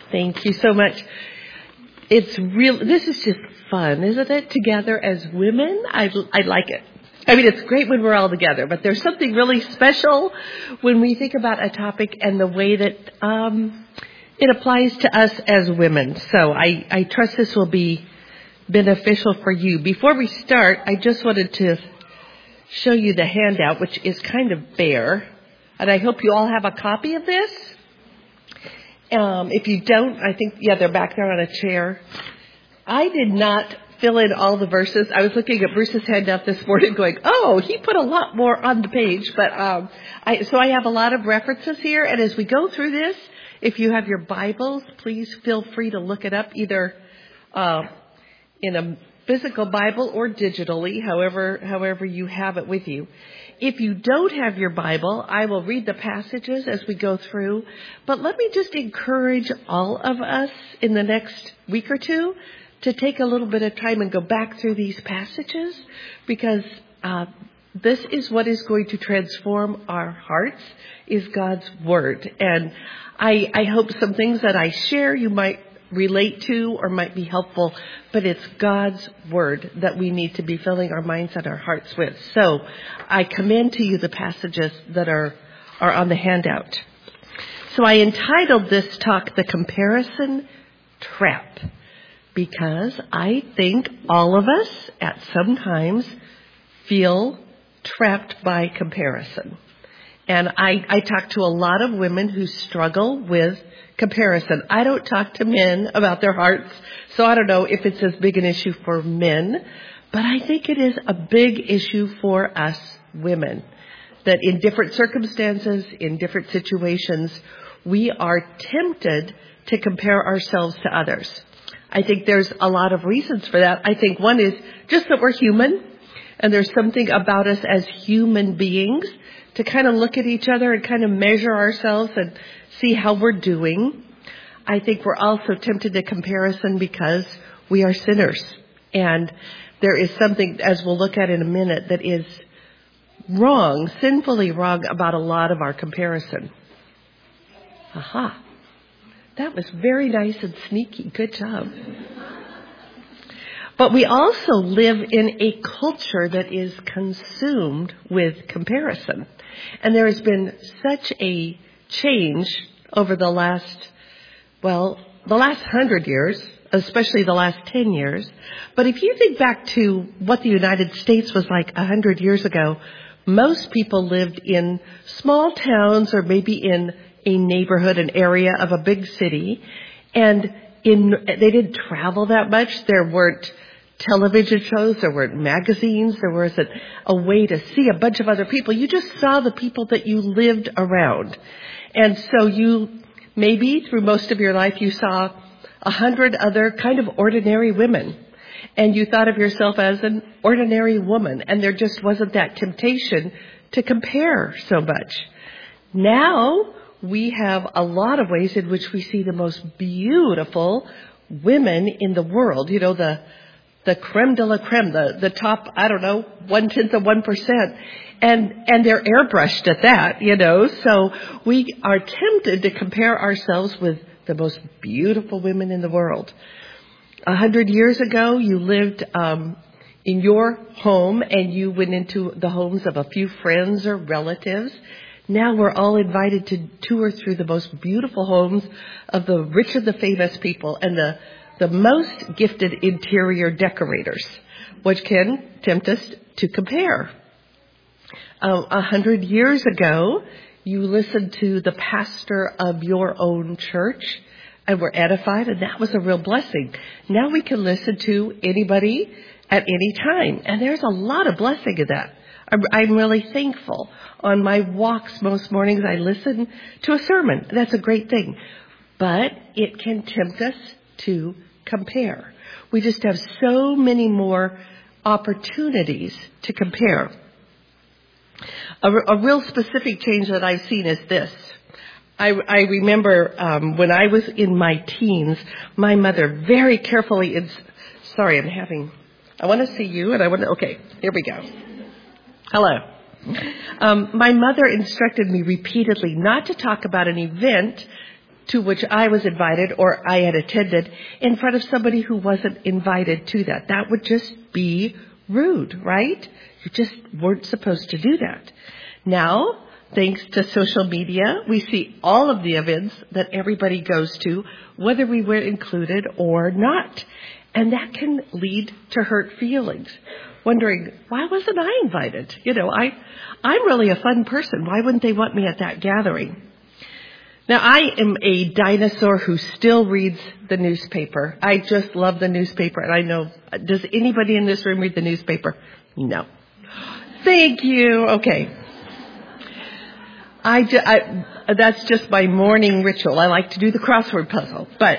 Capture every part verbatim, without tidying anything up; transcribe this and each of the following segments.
Thank you so much. It's real. This is just fun, isn't it? Together as women, I, I like it. I mean, it's great when we're all together, but there's something really special when we think about a topic and the way that um, it applies to us as women. So I, I trust this will be beneficial for you. Before we start, I just wanted to show you the handout, which is kind of bare, and I hope you all have a copy of this. Um, if you don't, I think, yeah, they're back there on a chair. I did not fill in all the verses. I was looking at Bruce's handout this morning going, oh, he put a lot more on the page. But um, I, so I have a lot of references here. And as we go through this, if you have your Bibles, please feel free to look it up either uh, in a physical Bible or digitally, however, however you have it with you. If you don't have your Bible, I will read the passages as we go through. But let me just encourage all of us in the next week or two to take a little bit of time and go back through these passages, because uh, this is what is going to transform our hearts, is God's Word. And I, I hope some things that I share you might relate to or might be helpful, but it's God's Word that we need to be filling our minds and our hearts with. So I commend to you the passages that are, are on the handout. So I entitled this talk, The Comparison Trap, because I think all of us at some times feel trapped by comparison. And I, I talk to a lot of women who struggle with comparison. I don't talk to men about their hearts, so I don't know if it's as big an issue for men, but I think it is a big issue for us women, that in different circumstances, in different situations, we are tempted to compare ourselves to others. I think there's a lot of reasons for that. I think one is just that we're human, and there's something about us as human beings to kind of look at each other and kind of measure ourselves and see how we're doing. I think we're also tempted to comparison because we are sinners. And there is something, as we'll look at in a minute, that is wrong, sinfully wrong about a lot of our comparison. Aha. That was very nice and sneaky. Good job. But we also live in a culture that is consumed with comparison. And there has been such a change over the last, well, the last hundred years, especially the last ten years. But if you think back to what the United States was like a hundred years ago, most people lived in small towns or maybe in a neighborhood, an area of a big city. And in, they didn't travel that much. There weren't television shows, there weren't magazines, there wasn't a way to see a bunch of other people. You just saw the people that you lived around. And so you, maybe through most of your life, you saw a hundred other kind of ordinary women. And you thought of yourself as an ordinary woman. And there just wasn't that temptation to compare so much. Now we have a lot of ways in which we see the most beautiful women in the world. You know, the the creme de la creme, the, the top, I don't know, one-tenth of one percent. And, and they're airbrushed at that, you know. So we are tempted to compare ourselves with the most beautiful women in the world. A hundred years ago, you lived um, in your home and you went into the homes of a few friends or relatives. Now we're all invited to tour through the most beautiful homes of the rich and the famous people and the the most gifted interior decorators, which can tempt us to compare. Uh, a hundred years ago, you listened to the pastor of your own church and were edified, and that was a real blessing. Now we can listen to anybody at any time, and there's a lot of blessing in that. I'm, I'm really thankful. On my walks most mornings, I listen to a sermon. That's a great thing. But it can tempt us to compare. We just have so many more opportunities to compare. A, a real specific change that I've seen is this. I, I remember um, when I was in my teens, my mother very carefully, ins- sorry, I'm having, I want to see you and I want to, okay, here we go. Hello. Um, my mother instructed me repeatedly not to talk about an event to which I was invited or I had attended in front of somebody who wasn't invited to that. That would just be rude, right? You just weren't supposed to do that. Now, thanks to social media, we see all of the events that everybody goes to, whether we were included or not. And that can lead to hurt feelings. Wondering, why wasn't I invited? You know, I, I'm really a fun person. Why wouldn't they want me at that gathering? Now, I am a dinosaur who still reads the newspaper. I just love the newspaper. And I know, does anybody in this room read the newspaper? No. Thank you. Okay. I, ju- I, that's just my morning ritual. I like to do the crossword puzzle. But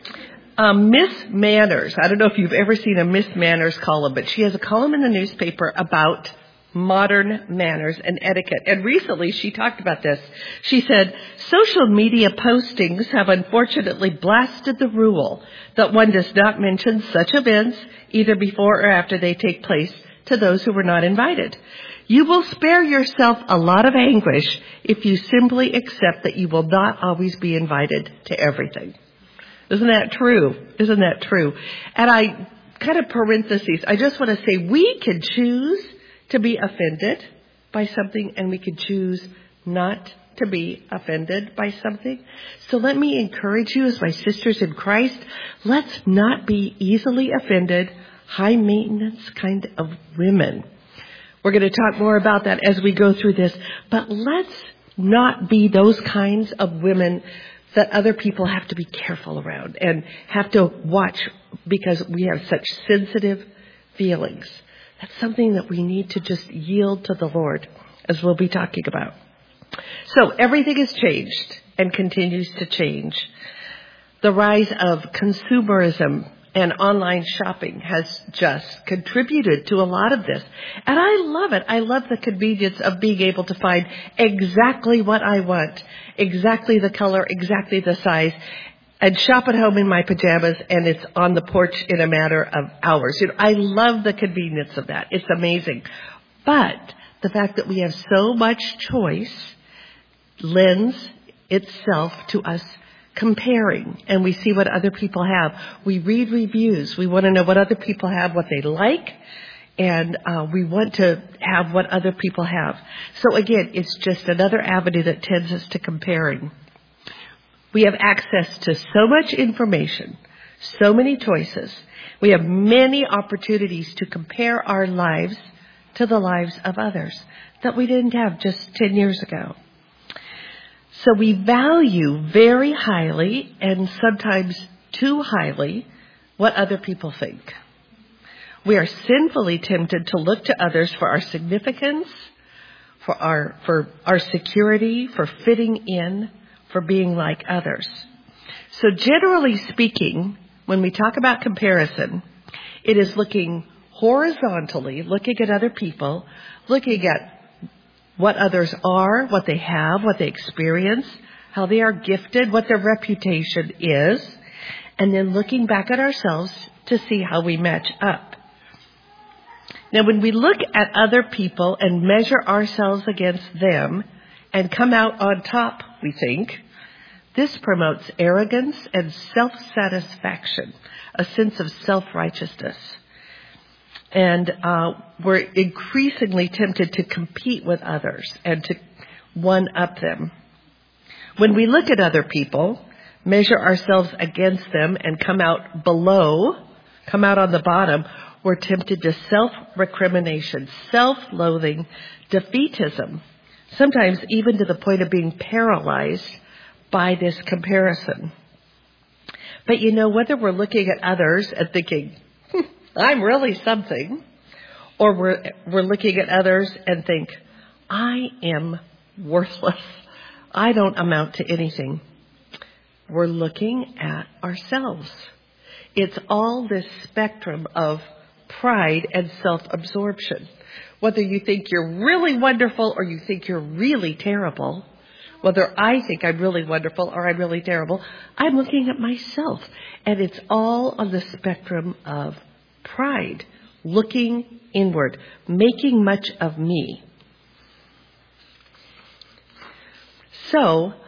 um, Miss Manners, I don't know if you've ever seen a Miss Manners column, but she has a column in the newspaper about modern manners and etiquette. And recently she talked about this. She said, social media postings have unfortunately blasted the rule that one does not mention such events either before or after they take place to those who were not invited. You will spare yourself a lot of anguish if you simply accept that you will not always be invited to everything. Isn't that true? Isn't that true? And I kind of parentheses, I just want to say we can choose to be offended by something, and we could choose not to be offended by something. So let me encourage you as my sisters in Christ, let's not be easily offended, high maintenance kind of women. We're going to talk more about that as we go through this, but let's not be those kinds of women that other people have to be careful around and have to watch because we have such sensitive feelings. That's something that we need to just yield to the Lord, as we'll be talking about. So everything has changed and continues to change. The rise of consumerism and online shopping has just contributed to a lot of this. And I love it. I love the convenience of being able to find exactly what I want, exactly the color, exactly the size, and shop at home in my pajamas, and it's on the porch in a matter of hours. You know, I love the convenience of that. It's amazing. But the fact that we have so much choice lends itself to us comparing, and we see what other people have. We read reviews. We want to know what other people have, what they like, and uh, we want to have what other people have. So again, it's just another avenue that tends us to comparing. We have access to so much information, so many choices. We have many opportunities to compare our lives to the lives of others that we didn't have just ten years ago. So we value very highly and sometimes too highly what other people think. We are sinfully tempted to look to others for our significance, for our, for our security, for fitting in, for being like others. So generally speaking, when we talk about comparison, it is looking horizontally, looking at other people, looking at what others are, what they have, what they experience, how they are gifted, what their reputation is, and then looking back at ourselves to see how we match up. Now, when we look at other people and measure ourselves against them and come out on top, we think, this promotes arrogance and self-satisfaction, a sense of self-righteousness. And uh, we're increasingly tempted to compete with others and to one-up them. When we look at other people, measure ourselves against them, and come out below, come out on the bottom, we're tempted to self-recrimination, self-loathing, defeatism, sometimes even to the point of being paralyzed by this comparison. But you know, whether we're looking at others and thinking, hmm, I'm really something, or we're, we're looking at others and think, I am worthless. I don't amount to anything. We're looking at ourselves. It's all this spectrum of pride and self-absorption. Whether you think you're really wonderful or you think you're really terrible, whether I think I'm really wonderful or I'm really terrible, I'm looking at myself. And it's all on the spectrum of pride, looking inward, making much of me. So,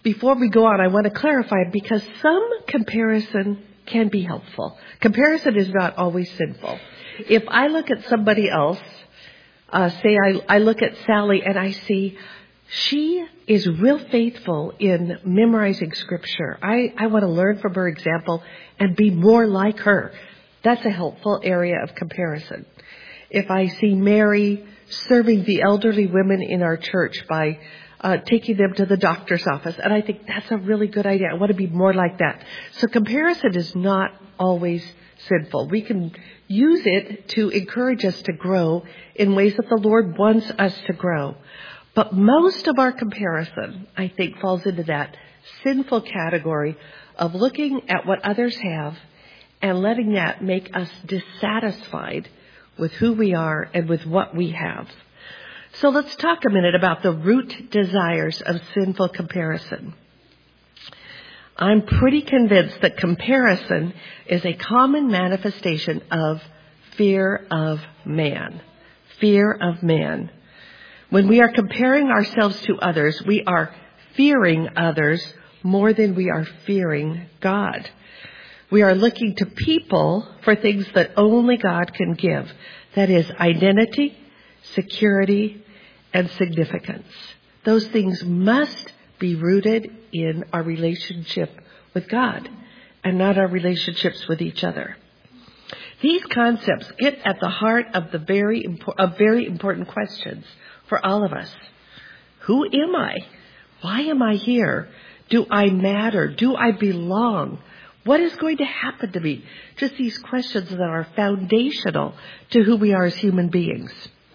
before we go on, I want to clarify because some comparison can be helpful. Comparison is not always sinful. If I look at somebody else, uh, say I, I look at Sally and I see she is real faithful in memorizing scripture. I, I want to learn from her example and be more like her. That's a helpful area of comparison. If I see Mary serving the elderly women in our church by uh, taking them to the doctor's office, and I think that's a really good idea. I want to be more like that. So comparison is not always sinful. We can use it to encourage us to grow in ways that the Lord wants us to grow. But most of our comparison, I think, falls into that sinful category of looking at what others have and letting that make us dissatisfied with who we are and with what we have. So let's talk a minute about the root desires of sinful comparison. I'm pretty convinced that comparison is a common manifestation of fear of man. Fear of man. When we are comparing ourselves to others, we are fearing others more than we are fearing God. We are looking to people for things that only God can give. That is identity, security, and significance. Those things must be rooted in our relationship with God and not our relationships with each other. These concepts get at the heart of the very impo- of very important questions for all of us. Who am I? Why am I here? Do I matter? Do I belong? What is going to happen to me? Just these questions that are foundational to who we are as human beings.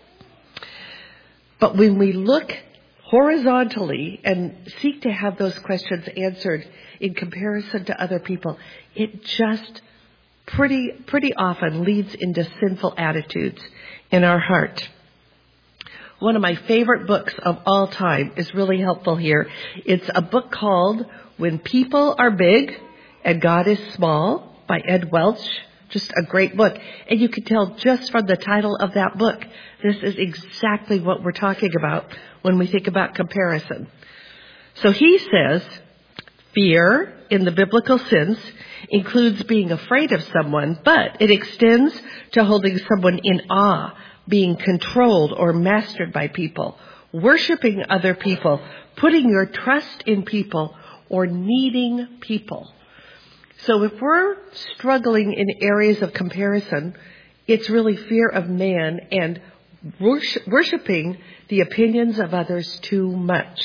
But when we look horizontally and seek to have those questions answered in comparison to other people, it just pretty, pretty often leads into sinful attitudes in our heart. One of my favorite books of all time is really helpful here. It's a book called When People Are Big and God is Small by Ed Welch. Just a great book. And you can tell just from the title of that book, this is exactly what we're talking about when we think about comparison. So he says, fear in the biblical sense includes being afraid of someone, but it extends to holding someone in awe, being controlled or mastered by people, worshiping other people, putting your trust in people, or needing people. So if we're struggling in areas of comparison, it's really fear of man and worship, worshiping the opinions of others too much.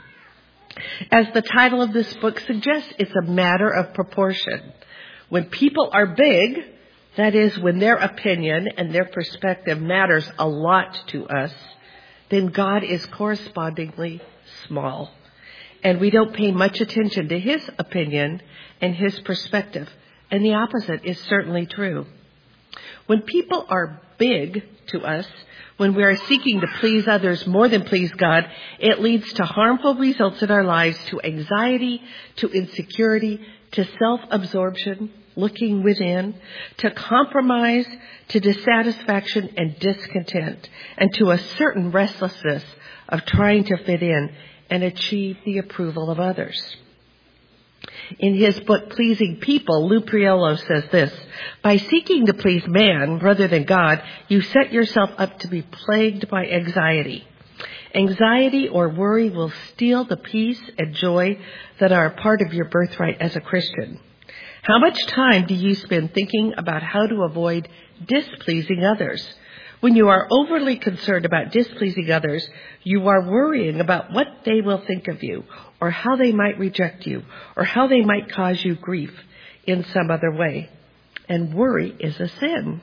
As the title of this book suggests, it's a matter of proportion. When people are big, that is, when their opinion and their perspective matters a lot to us, then God is correspondingly small. And we don't pay much attention to his opinion and his perspective. And the opposite is certainly true. When people are big to us, when we are seeking to please others more than please God, it leads to harmful results in our lives, to anxiety, to insecurity, to self-absorption, looking within, to compromise, to dissatisfaction and discontent, and to a certain restlessness of trying to fit in and achieve the approval of others. In his book, Pleasing People, Lou Priolo says this, by seeking to please man rather than God, you set yourself up to be plagued by anxiety. Anxiety or worry will steal the peace and joy that are a part of your birthright as a Christian. How much time do you spend thinking about how to avoid displeasing others? When you are overly concerned about displeasing others, you are worrying about what they will think of you, or how they might reject you, or how they might cause you grief in some other way. And worry is a sin.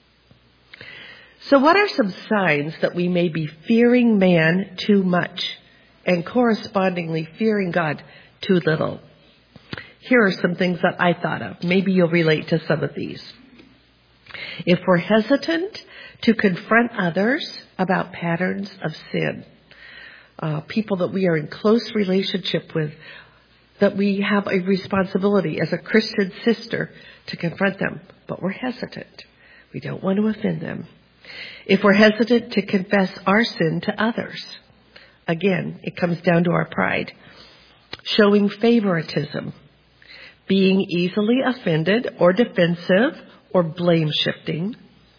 So what are some signs that we may be fearing man too much and correspondingly fearing God too little? Here are some things that I thought of. Maybe you'll relate to some of these. If we're hesitant to confront others about patterns of sin, uh, people that we are in close relationship with, that we have a responsibility as a Christian sister to confront them, but we're hesitant. We don't want to offend them. If we're hesitant to confess our sin to others, again, it comes down to our pride. showing favoritism, being easily offended or defensive or blame-shifting,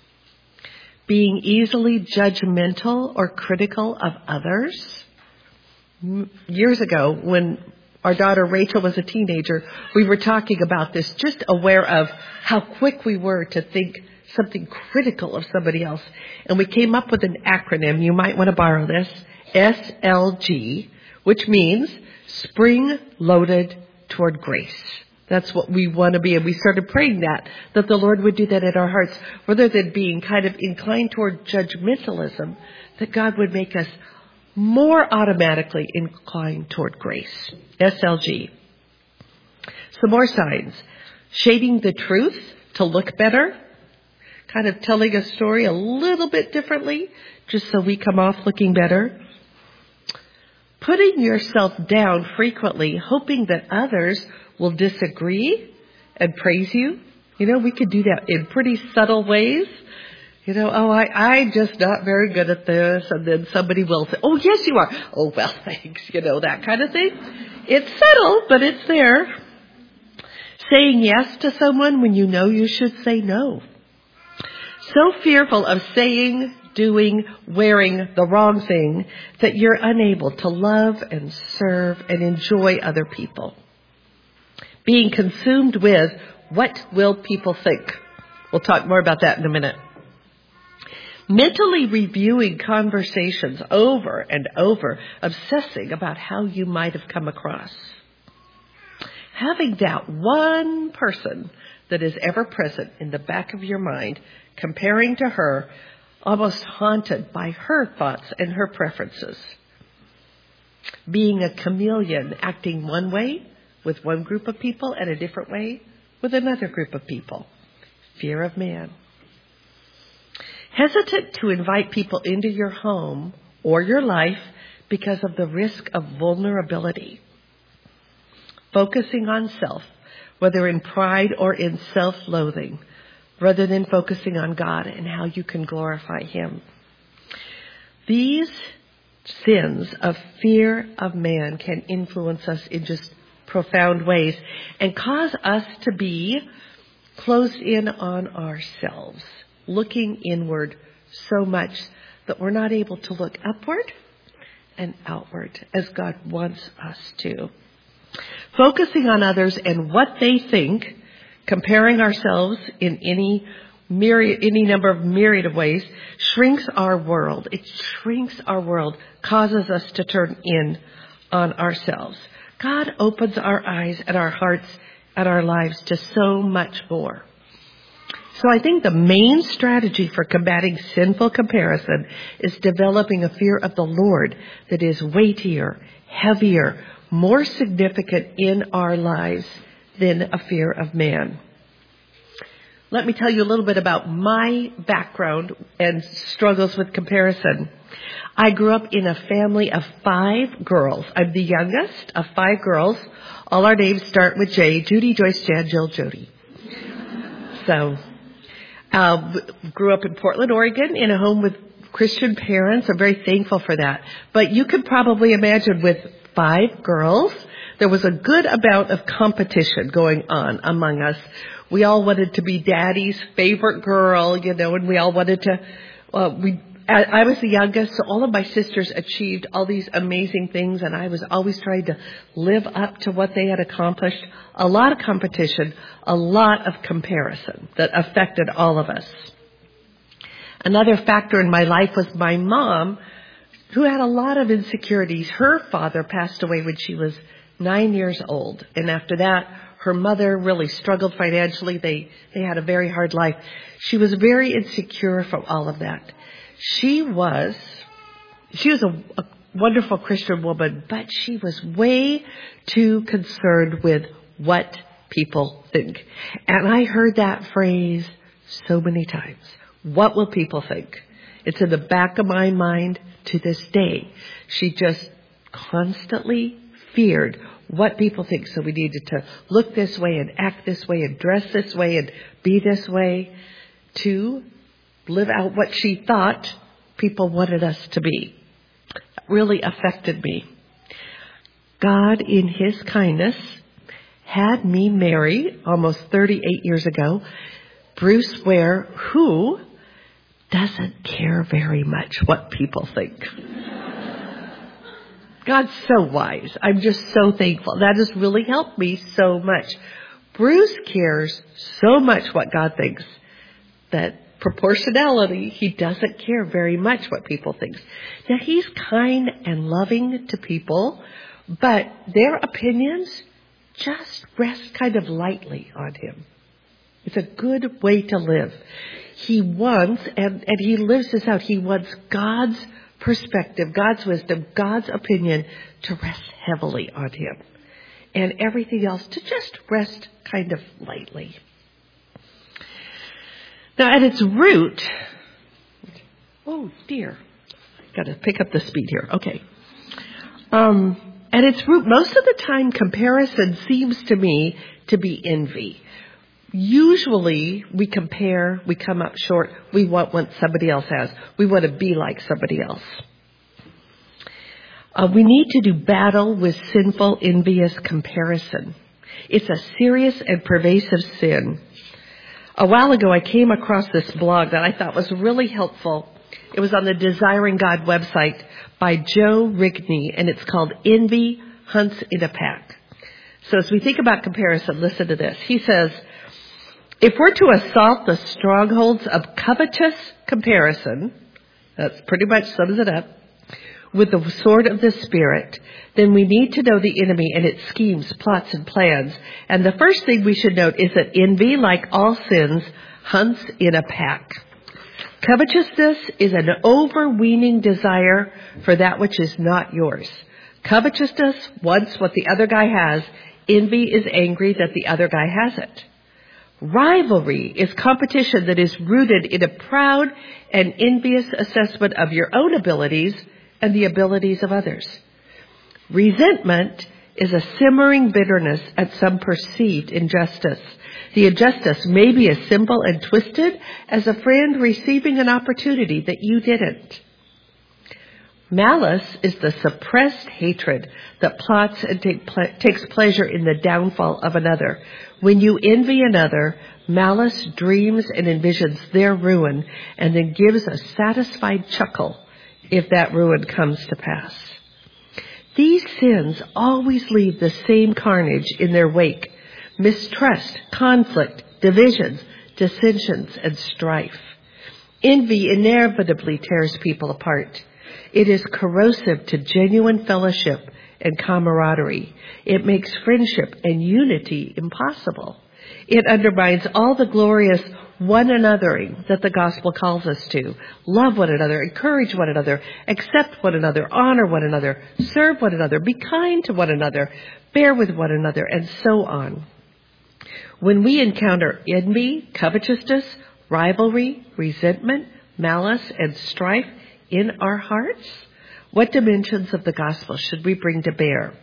being easily judgmental or critical of others. Years ago, when our daughter Rachel was a teenager, we were talking about this, just aware of how quick we were to think something critical of somebody else. And we came up with an acronym. You might want to borrow this. S L G, which means spring-loaded toward grace. That's what we want to be. And we started praying that, that the Lord would do that in our hearts, rather than being kind of inclined toward judgmentalism, that God would make us more automatically inclined toward grace. S L G. Some more signs. Shading the truth to look better. Kind of telling a story a little bit differently, just so we come off looking better. Putting yourself down frequently, hoping that others will disagree and praise you. You know, we could do that in pretty subtle ways. You know, oh, I, I'm just not very good at this. And then somebody will say, oh, yes, you are. Oh, well, thanks. You know, that kind of thing. It's subtle, but it's there. Saying yes to someone when you know you should say no. So fearful of saying, doing, wearing the wrong thing that you're unable to love and serve and enjoy other people. Being consumed with, what will people think? We'll talk more about that in a minute. Mentally reviewing conversations over and over, obsessing about how you might have come across. Having that one person that is ever present in the back of your mind, comparing to her, almost haunted by her thoughts and her preferences. Being a chameleon, acting one way with one group of people and a different way with another group of people. Fear of man. Hesitant to invite people into your home or your life because of the risk of vulnerability. Focusing on self, whether in pride or in self-loathing, rather than focusing on God and how you can glorify Him. These sins of fear of man can influence us in just profound ways and cause us to be closed in on ourselves, looking inward so much that we're not able to look upward and outward as God wants us to. Focusing on others and what they think, comparing ourselves in any myriad, any number of myriad of ways, shrinks our world. It shrinks our world, causes us to turn in on ourselves. God opens our eyes and our hearts and our lives to so much more. So I think the main strategy for combating sinful comparison is developing a fear of the Lord that is weightier, heavier, more significant in our lives than a fear of man. Let me tell you a little bit about my background and struggles with comparison. I grew up in a family of five girls. I'm the youngest of five girls. All our names start with J. Judy, Joyce, Jan, Jill, Jody. So, uh, grew up in Portland, Oregon in a home with Christian parents. I'm very thankful for that. But you could probably imagine with five girls, there was a good amount of competition going on among us. We all wanted to be daddy's favorite girl, you know, and we all wanted to, uh, we, I, I was the youngest, so all of my sisters achieved all these amazing things, and I was always trying to live up to what they had accomplished. A lot of competition, a lot of comparison that affected all of us. Another factor in my life was my mom, who had a lot of insecurities. Her father passed away when she was nine years old. And after that, her mother really struggled financially. They, they had a very hard life. She was very insecure from all of that. She was, she was a, a wonderful Christian woman, but she was way too concerned with what people think. And I heard that phrase so many times. What will people think? It's in the back of my mind to this day. She just constantly feared what people think. So we needed to look this way and act this way and dress this way and be this way to live out what she thought people wanted us to be. It really affected me. God, in His kindness, had me marry, almost thirty-eight years ago, Bruce Ware, who doesn't care very much what people think. God's so wise. I'm just so thankful. That has really helped me so much. Bruce cares so much what God thinks that proportionality, he doesn't care very much what people think. Now, he's kind and loving to people, but their opinions just rest kind of lightly on him. It's a good way to live. He wants, and, and he lives this out, he wants God's perspective, God's wisdom, God's opinion to rest heavily on him. And everything else to just rest kind of lightly. Now, at its root, oh dear, got to pick up the speed here. Okay. Um, at its root, most of the time, comparison seems to me to be envy. Usually, we compare, we come up short, we want what somebody else has. We want to be like somebody else. Uh, we need to do battle with sinful, envious comparison. It's a serious and pervasive sin. A while ago, I came across this blog that I thought was really helpful. It was on the Desiring God website by Joe Rigney, and it's called Envy Hunts in a Pack. So as we think about comparison, listen to this. He says, if we're to assault the strongholds of covetous comparison, that's pretty much sums it up, with the sword of the Spirit, then we need to know the enemy and its schemes, plots, and plans. And the first thing we should note is that envy, like all sins, hunts in a pack. Covetousness is an overweening desire for that which is not yours. Covetousness wants what the other guy has. Envy is angry that the other guy has it. Rivalry is competition that is rooted in a proud and envious assessment of your own abilities and the abilities of others. Resentment is a simmering bitterness at some perceived injustice. The injustice may be as simple and twisted as a friend receiving an opportunity that you didn't. Malice is the suppressed hatred that plots and take ple- takes pleasure in the downfall of another. When you envy another, malice dreams and envisions their ruin and then gives a satisfied chuckle if that ruin comes to pass. These sins always leave the same carnage in their wake: mistrust, conflict, divisions, dissensions, and strife. Envy inevitably tears people apart. It is corrosive to genuine fellowship and camaraderie. It makes friendship and unity impossible. It undermines all the glorious one anothering that the gospel calls us to. Love one another, encourage one another, accept one another, honor one another, serve one another, be kind to one another, bear with one another, and so on. When we encounter envy, covetousness, rivalry, resentment, malice, and strife in our hearts, what dimensions of the gospel should we bring to bear?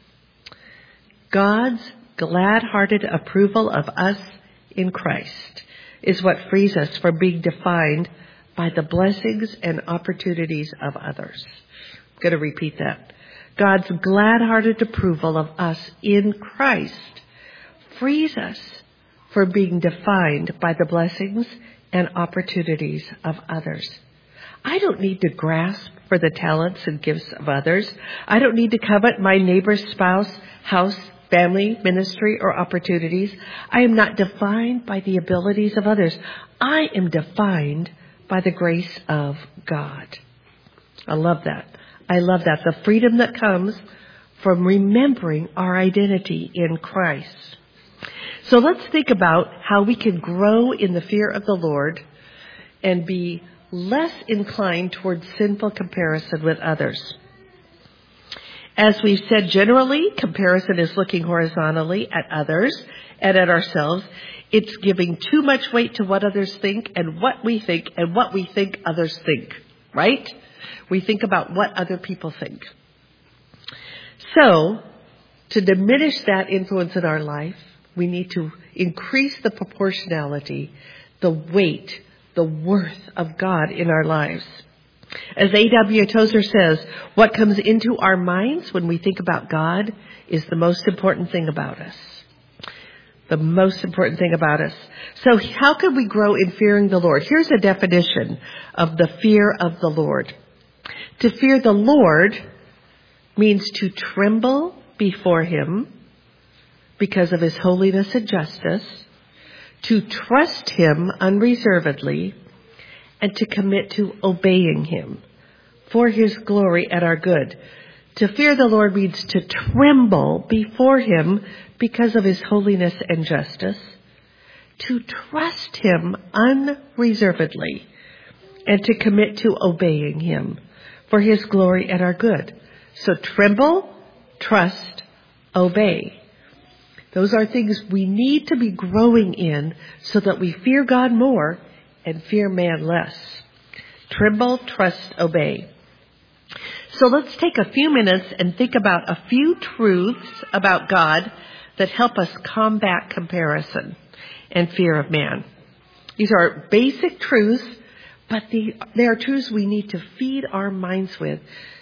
God's glad-hearted approval of us in Christ is what frees us from being defined by the blessings and opportunities of others. I'm going to repeat that. God's glad-hearted approval of us in Christ frees us from being defined by the blessings and opportunities of others. I don't need to grasp for the talents and gifts of others. I don't need to covet my neighbor's spouse, house, family, ministry, or opportunities. I am not defined by the abilities of others. I am defined by the grace of God. I love that. I love that. The freedom that comes from remembering our identity in Christ. So let's think about how we can grow in the fear of the Lord and be less inclined towards sinful comparison with others. As we've said, generally, comparison is looking horizontally at others and at ourselves. It's giving too much weight to what others think and what we think and what we think others think, right? We think about what other people think. So, to diminish that influence in our life, we need to increase the proportionality, the weight, the worth of God in our lives. As A W Tozer says, what comes into our minds when we think about God is the most important thing about us. The most important thing about us. So how can we grow in fearing the Lord? Here's a definition of the fear of the Lord. To fear the Lord means to tremble before Him because of His holiness and justice, to trust Him unreservedly, and to commit to obeying Him for His glory and our good. To fear the Lord means to tremble before Him because of His holiness and justice, to trust Him unreservedly, and to commit to obeying Him for His glory and our good. So tremble, trust, obey. Those are things we need to be growing in so that we fear God more and fear man less. Tremble, trust, obey. So let's take a few minutes and think about a few truths about God that help us combat comparison and fear of man. These are basic truths, but they are truths we need to feed our minds with.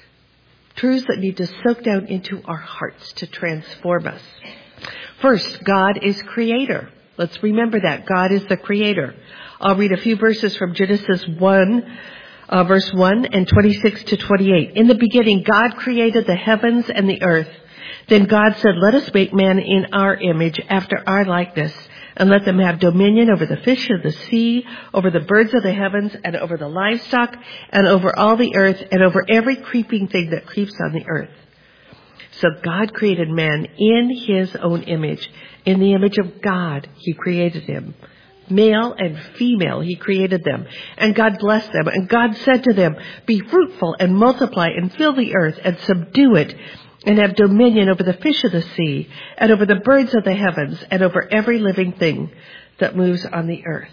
Truths that need to soak down into our hearts to transform us. First, God is creator. Let's remember that. God is the creator. I'll read a few verses from Genesis one, uh, verse one and twenty-six to twenty-eight. In the beginning, God created the heavens and the earth. Then God said, let us make man in our image, after our likeness, and let them have dominion over the fish of the sea, over the birds of the heavens, and over the livestock, and over all the earth, and over every creeping thing that creeps on the earth. So God created man in His own image. In the image of God, He created him. Male and female, He created them. And God blessed them. And God said to them, be fruitful and multiply and fill the earth and subdue it, and have dominion over the fish of the sea, and over the birds of the heavens, and over every living thing that moves on the earth.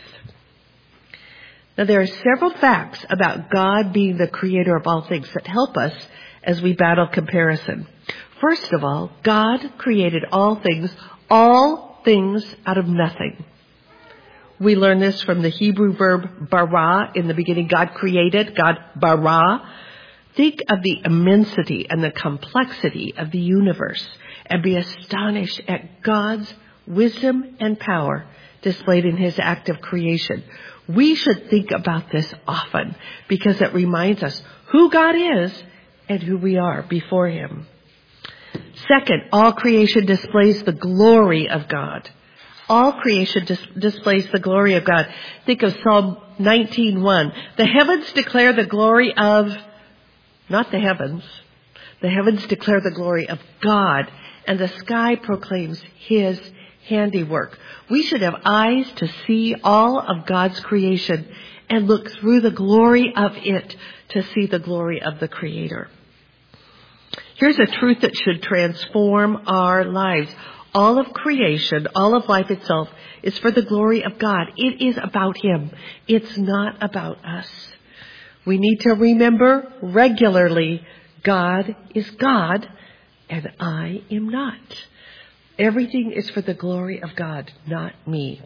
Now, there are several facts about God being the creator of all things that help us as we battle comparison. First of all, God created all things, all things out of nothing. We learn this from the Hebrew verb bara. In the beginning, God created, God bara. Think of the immensity and the complexity of the universe and be astonished at God's wisdom and power displayed in His act of creation. We should think about this often because it reminds us who God is and who we are before Him. Second, all creation displays the glory of God. All creation dis- displays the glory of God. Think of Psalm nineteen one. The heavens declare the glory of Not the heavens. The heavens declare the glory of God, and the sky proclaims His handiwork. We should have eyes to see all of God's creation and look through the glory of it to see the glory of the Creator. Here's a truth that should transform our lives. All of creation, all of life itself, is for the glory of God. It is about Him. It's not about us. We need to remember regularly, God is God and I am not. Everything is for the glory of God, not me.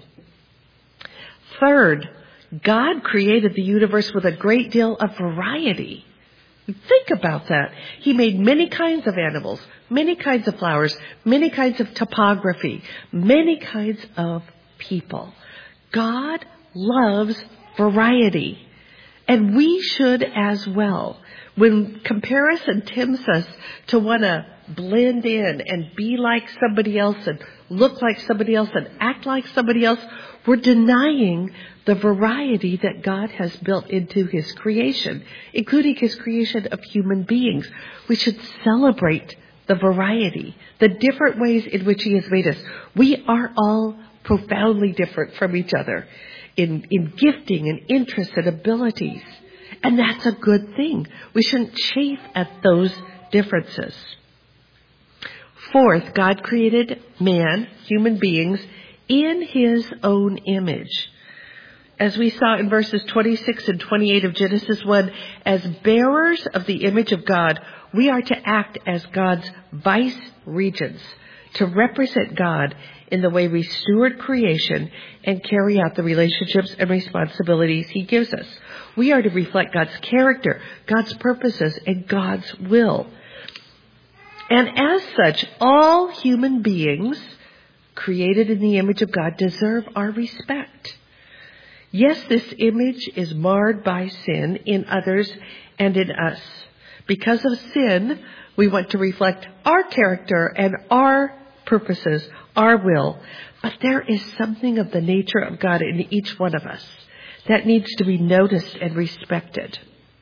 Third, God created the universe with a great deal of variety. Think about that. He made many kinds of animals, many kinds of flowers, many kinds of topography, many kinds of people. God loves variety. And we should as well. When comparison tempts us to want to blend in and be like somebody else and look like somebody else and act like somebody else, we're denying the variety that God has built into His creation, including His creation of human beings. We should celebrate the variety, the different ways in which He has made us. We are all profoundly different from each other. In, in gifting and interests and abilities. And that's a good thing. We shouldn't chafe at those differences. Fourth, God created man, human beings, in His own image. As we saw in verses twenty-six and twenty-eight of Genesis one, as bearers of the image of God, we are to act as God's vice regents, to represent God in the way we steward creation and carry out the relationships and responsibilities He gives us. We are to reflect God's character, God's purposes, and God's will. And as such, all human beings created in the image of God deserve our respect. Yes, this image is marred by sin in others and in us. Because of sin, we want to reflect our character and our purposes, our will. But there is something of the nature of God in each one of us that needs to be noticed and respected.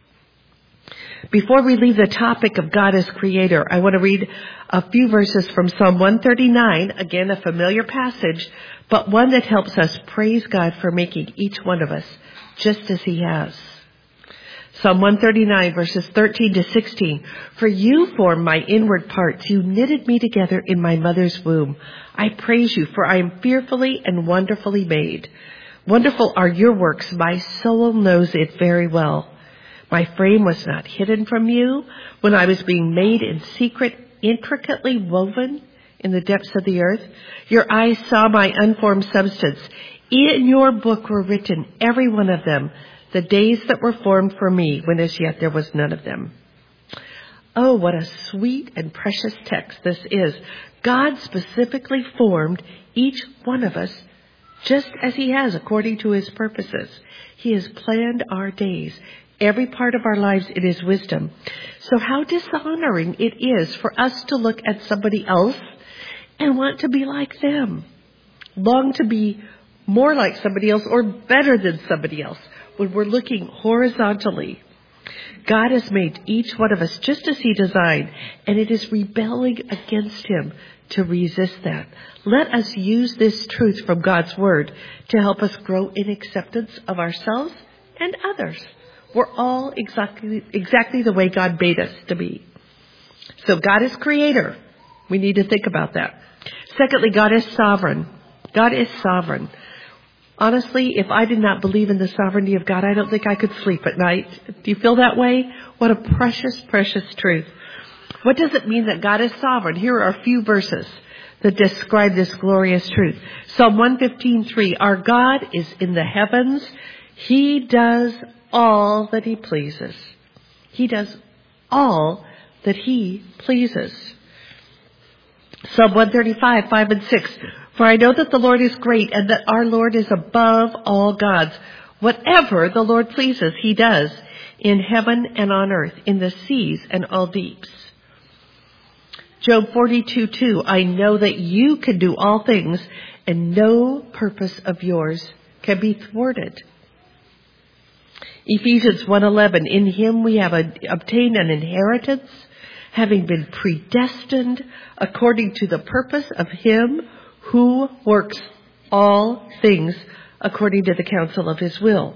Before we leave the topic of God as creator, I want to read a few verses from Psalm one thirty-nine, again a familiar passage, but one that helps us praise God for making each one of us just as He has. Psalm one thirty-nine, verses thirteen to sixteen. For you formed my inward parts. You knitted me together in my mother's womb. I praise you, for I am fearfully and wonderfully made. Wonderful are your works. My soul knows it very well. My frame was not hidden from you when I was being made in secret, intricately woven in the depths of the earth. Your eyes saw my unformed substance. In your book were written, every one of them, the days that were formed for me, when as yet there was none of them. Oh, what a sweet and precious text this is. God specifically formed each one of us just as He has according to His purposes. He has planned our days, every part of our lives in His wisdom. So how dishonoring it is for us to look at somebody else and want to be like them, long to be more like somebody else or better than somebody else when we're looking horizontally. God has made each one of us just as He designed, and it is rebelling against Him to resist that. Let us use this truth from God's Word to help us grow in acceptance of ourselves and others. We're all exactly exactly the way God made us to be. So God is creator. We need to think about that. Secondly, God is sovereign. God is sovereign. Honestly, if I did not believe in the sovereignty of God, I don't think I could sleep at night. Do you feel that way? What a precious, precious truth. What does it mean that God is sovereign? Here are a few verses that describe this glorious truth. Psalm one fifteen three, our God is in the heavens. He does all that He pleases. He does all that He pleases. Psalm one thirty-five, five and six. For I know that the Lord is great and that our Lord is above all gods. Whatever the Lord pleases, He does in heaven and on earth, in the seas and all deeps. Job forty-two, two. I know that you can do all things and no purpose of yours can be thwarted. Ephesians one eleven, in Him we have a, obtained an inheritance, having been predestined according to the purpose of Him who works all things according to the counsel of His will.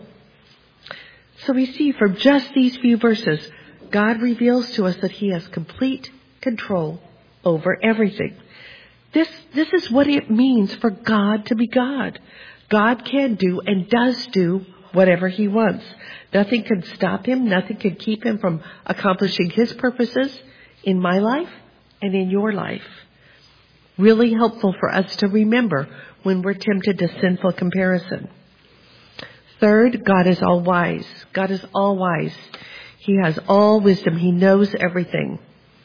So we see from just these few verses, God reveals to us that He has complete control over everything. This, this is what it means for God to be God. God can do and does do whatever He wants. Nothing can stop Him. Nothing can keep Him from accomplishing His purposes in my life and in your life. Really helpful for us to remember when we're tempted to sinful comparison. Third, God is all wise. God is all wise. He has all wisdom. He knows everything.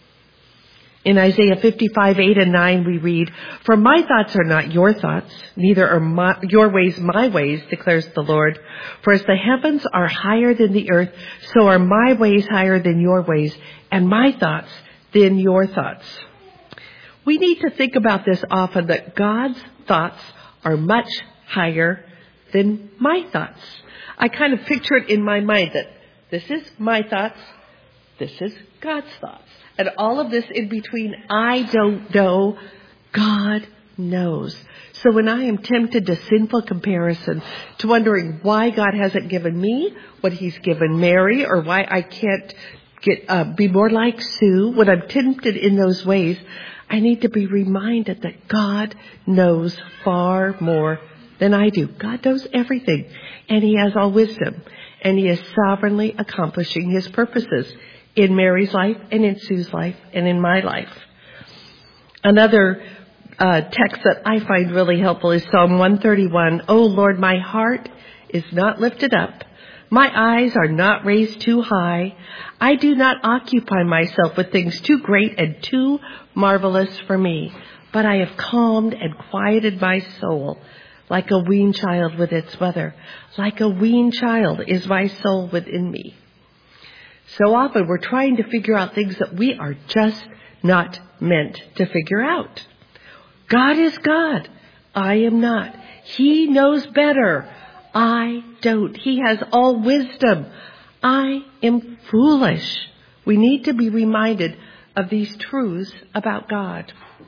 In Isaiah fifty-five, eight and nine we read, for my thoughts are not your thoughts, neither are my, your ways my ways, declares the Lord. For as the heavens are higher than the earth, so are my ways higher than your ways, and my thoughts than your thoughts. We need to think about this often, that God's thoughts are much higher than my thoughts. I kind of picture it in my mind that this is my thoughts, this is God's thoughts. And all of this in between, I don't know, God knows. So when I am tempted to sinful comparison, to wondering why God hasn't given me what He's given Mary, or why I can't get uh, be more like Sue, when I'm tempted in those ways, I need to be reminded that God knows far more than I do. God knows everything, and He has all wisdom, and He is sovereignly accomplishing His purposes in Mary's life and in Sue's life and in my life. Another uh, text that I find really helpful is Psalm one thirty-one. Oh Lord, my heart is not lifted up. My eyes are not raised too high. I do not occupy myself with things too great and too marvelous for me. But I have calmed and quieted my soul like a weaned child with its mother. Like a weaned child is my soul within me. So often we're trying to figure out things that we are just not meant to figure out. God is God. I am not. He knows better. I don't. He has all wisdom. I am foolish. We need to be reminded of these truths about God.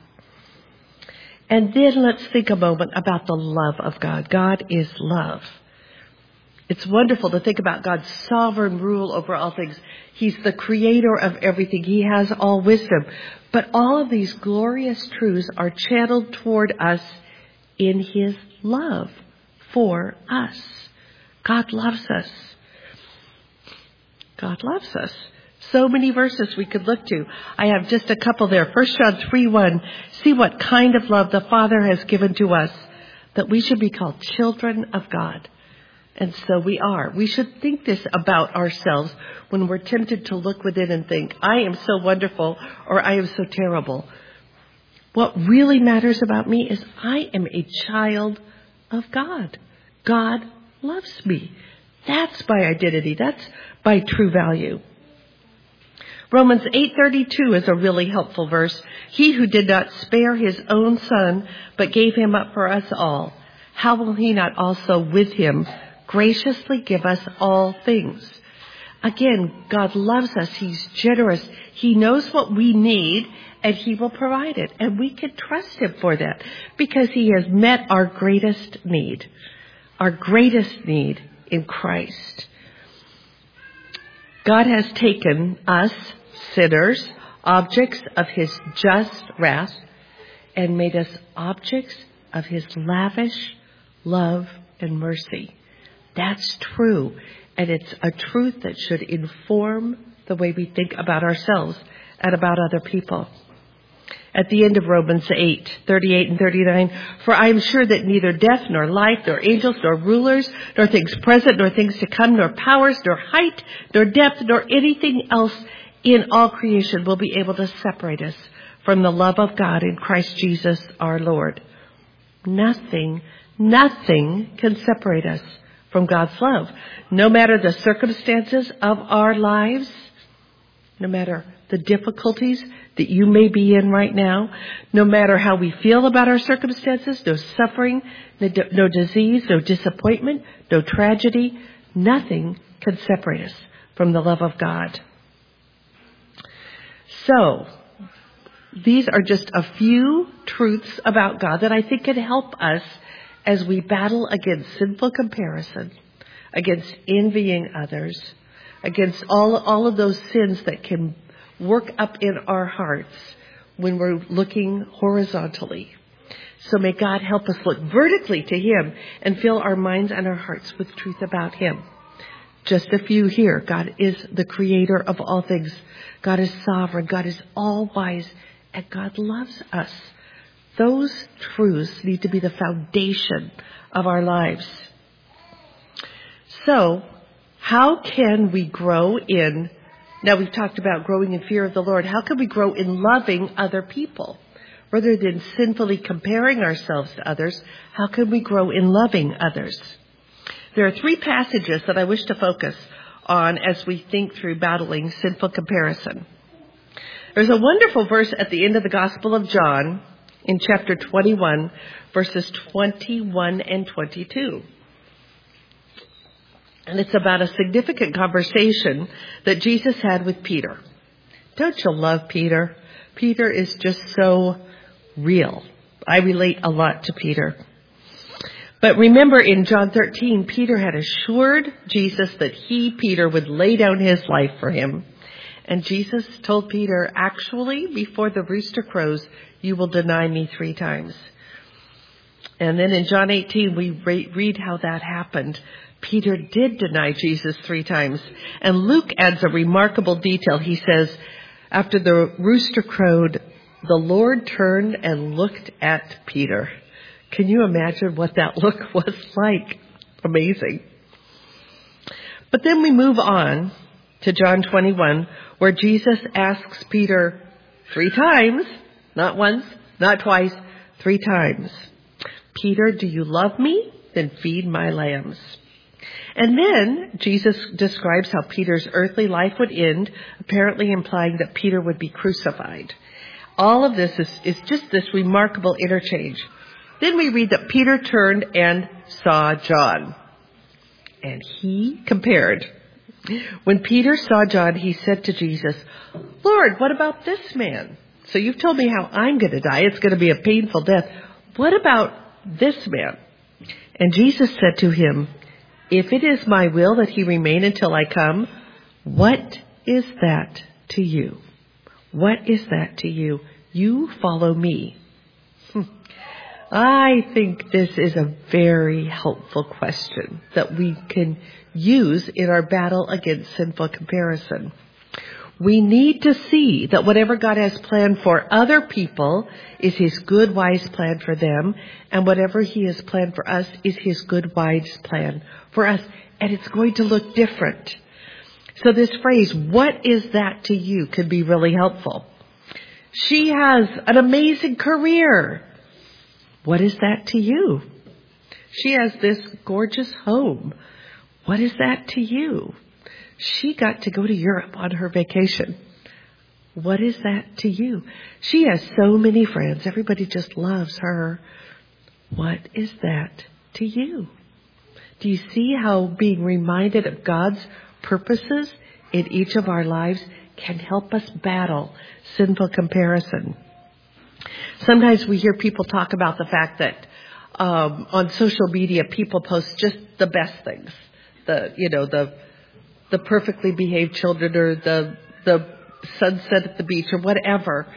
And then let's think a moment about the love of God. God is love. It's wonderful to think about God's sovereign rule over all things. He's the creator of everything. He has all wisdom. But all of these glorious truths are channeled toward us in His love for us. God loves us. God loves us. So many verses we could look to. I have just a couple there. First John three one. See what kind of love the Father has given to us, that we should be called children of God. And so we are. We should think this about ourselves when we're tempted to look within and think, I am so wonderful or I am so terrible. What really matters about me is I am a child of God. God loves me. That's my identity. That's my true value. Romans eight thirty-two is a really helpful verse. He who did not spare his own son, but gave him up for us all, how will he not also with him graciously give us all things? Again, God loves us. He's generous. He knows what we need, and He will provide it. And we can trust Him for that because He has met our greatest need, our greatest need in Christ. God has taken us, sinners, objects of His just wrath, and made us objects of His lavish love and mercy. That's true, and it's a truth that should inform the way we think about ourselves and about other people. At the end of Romans eight thirty-eight and thirty-nine, for I am sure that neither death, nor life, nor angels, nor rulers, nor things present, nor things to come, nor powers, nor height, nor depth, nor anything else in all creation will be able to separate us from the love of God in Christ Jesus our Lord. Nothing, nothing can separate us from God's love. No matter the circumstances of our lives, no matter the difficulties that you may be in right now, no matter how we feel about our circumstances, no suffering, no disease, no disappointment, no tragedy, nothing can separate us from the love of God. So, these are just a few truths about God that I think can help us as we battle against sinful comparison, against envying others, against all, all of those sins that can work up in our hearts when we're looking horizontally. So may God help us look vertically to Him and fill our minds and our hearts with truth about Him. Just a few here. God is the creator of all things. God is sovereign. God is all wise. And God loves us. Those truths need to be the foundation of our lives. So, how can we grow in, now we've talked about growing in fear of the Lord, how can we grow in loving other people? Rather than sinfully comparing ourselves to others, how can we grow in loving others? There are three passages that I wish to focus on as we think through battling sinful comparison. There's a wonderful verse at the end of the Gospel of John in chapter twenty-one, verses twenty-one and twenty-two. And it's about a significant conversation that Jesus had with Peter. Don't you love Peter? Peter is just so real. I relate a lot to Peter. But remember in John thirteen, Peter had assured Jesus that he, Peter, would lay down his life for him. And Jesus told Peter, actually, before the rooster crows, you will deny me three times. And then in John eighteen, we read how that happened. Peter did deny Jesus three times. And Luke adds a remarkable detail. He says, after the rooster crowed, the Lord turned and looked at Peter. Can you imagine what that look was like? Amazing. But then we move on to John twenty-one, where Jesus asks Peter three times, not once, not twice, three times, Peter, do you love me? Then feed my lambs. And then Jesus describes how Peter's earthly life would end, apparently implying that Peter would be crucified. All of this is, is just this remarkable interchange. Then we read that Peter turned and saw John. And he compared. When Peter saw John, he said to Jesus, Lord, what about this man? So you've told me how I'm going to die. It's going to be a painful death. What about this man? And Jesus said to him, if it is my will that he remain until I come, what is that to you? What is that to you? You follow me. Hmm. I think this is a very helpful question that we can use in our battle against sinful comparison. We need to see that whatever God has planned for other people is His good, wise plan for them, and whatever He has planned for us is His good, wise plan for us, and it's going to look different. So this phrase, what is that to you, could be really helpful. She has an amazing career. What is that to you? She has this gorgeous home. What is that to you? She got to go to Europe on her vacation. What is that to you? She has so many friends. Everybody just loves her. What is that to you? Do you see how being reminded of God's purposes in each of our lives can help us battle sinful comparison? Sometimes we hear people talk about the fact that um, on social media people post just the best things. The, you know, the the perfectly behaved children or the the sunset at the beach or whatever.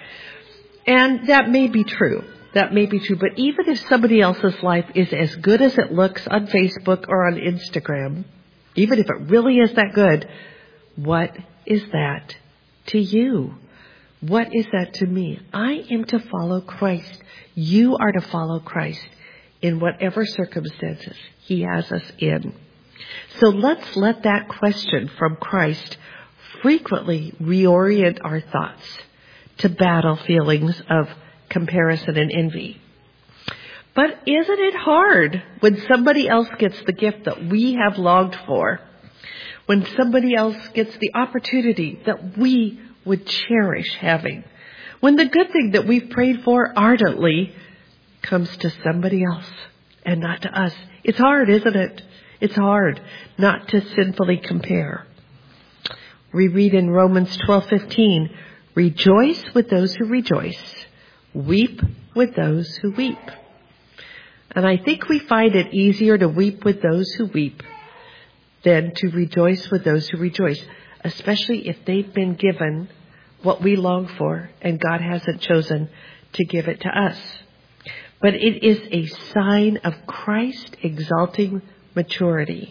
And that may be true. That may be true. But even if somebody else's life is as good as it looks on Facebook or on Instagram, even if it really is that good, what is that to you? What is that to me? I am to follow Christ. You are to follow Christ in whatever circumstances He has us in. So let's let that question from Christ frequently reorient our thoughts to battle feelings of comparison and envy. But isn't it hard when somebody else gets the gift that we have longed for? When somebody else gets the opportunity that we would cherish having? When the good thing that we've prayed for ardently comes to somebody else and not to us? It's hard, isn't it? It's hard not to sinfully compare. We read in Romans twelve fifteen, rejoice with those who rejoice, weep with those who weep. And I think we find it easier to weep with those who weep than to rejoice with those who rejoice, especially if they've been given what we long for and God hasn't chosen to give it to us. But it is a sign of Christ exalting maturity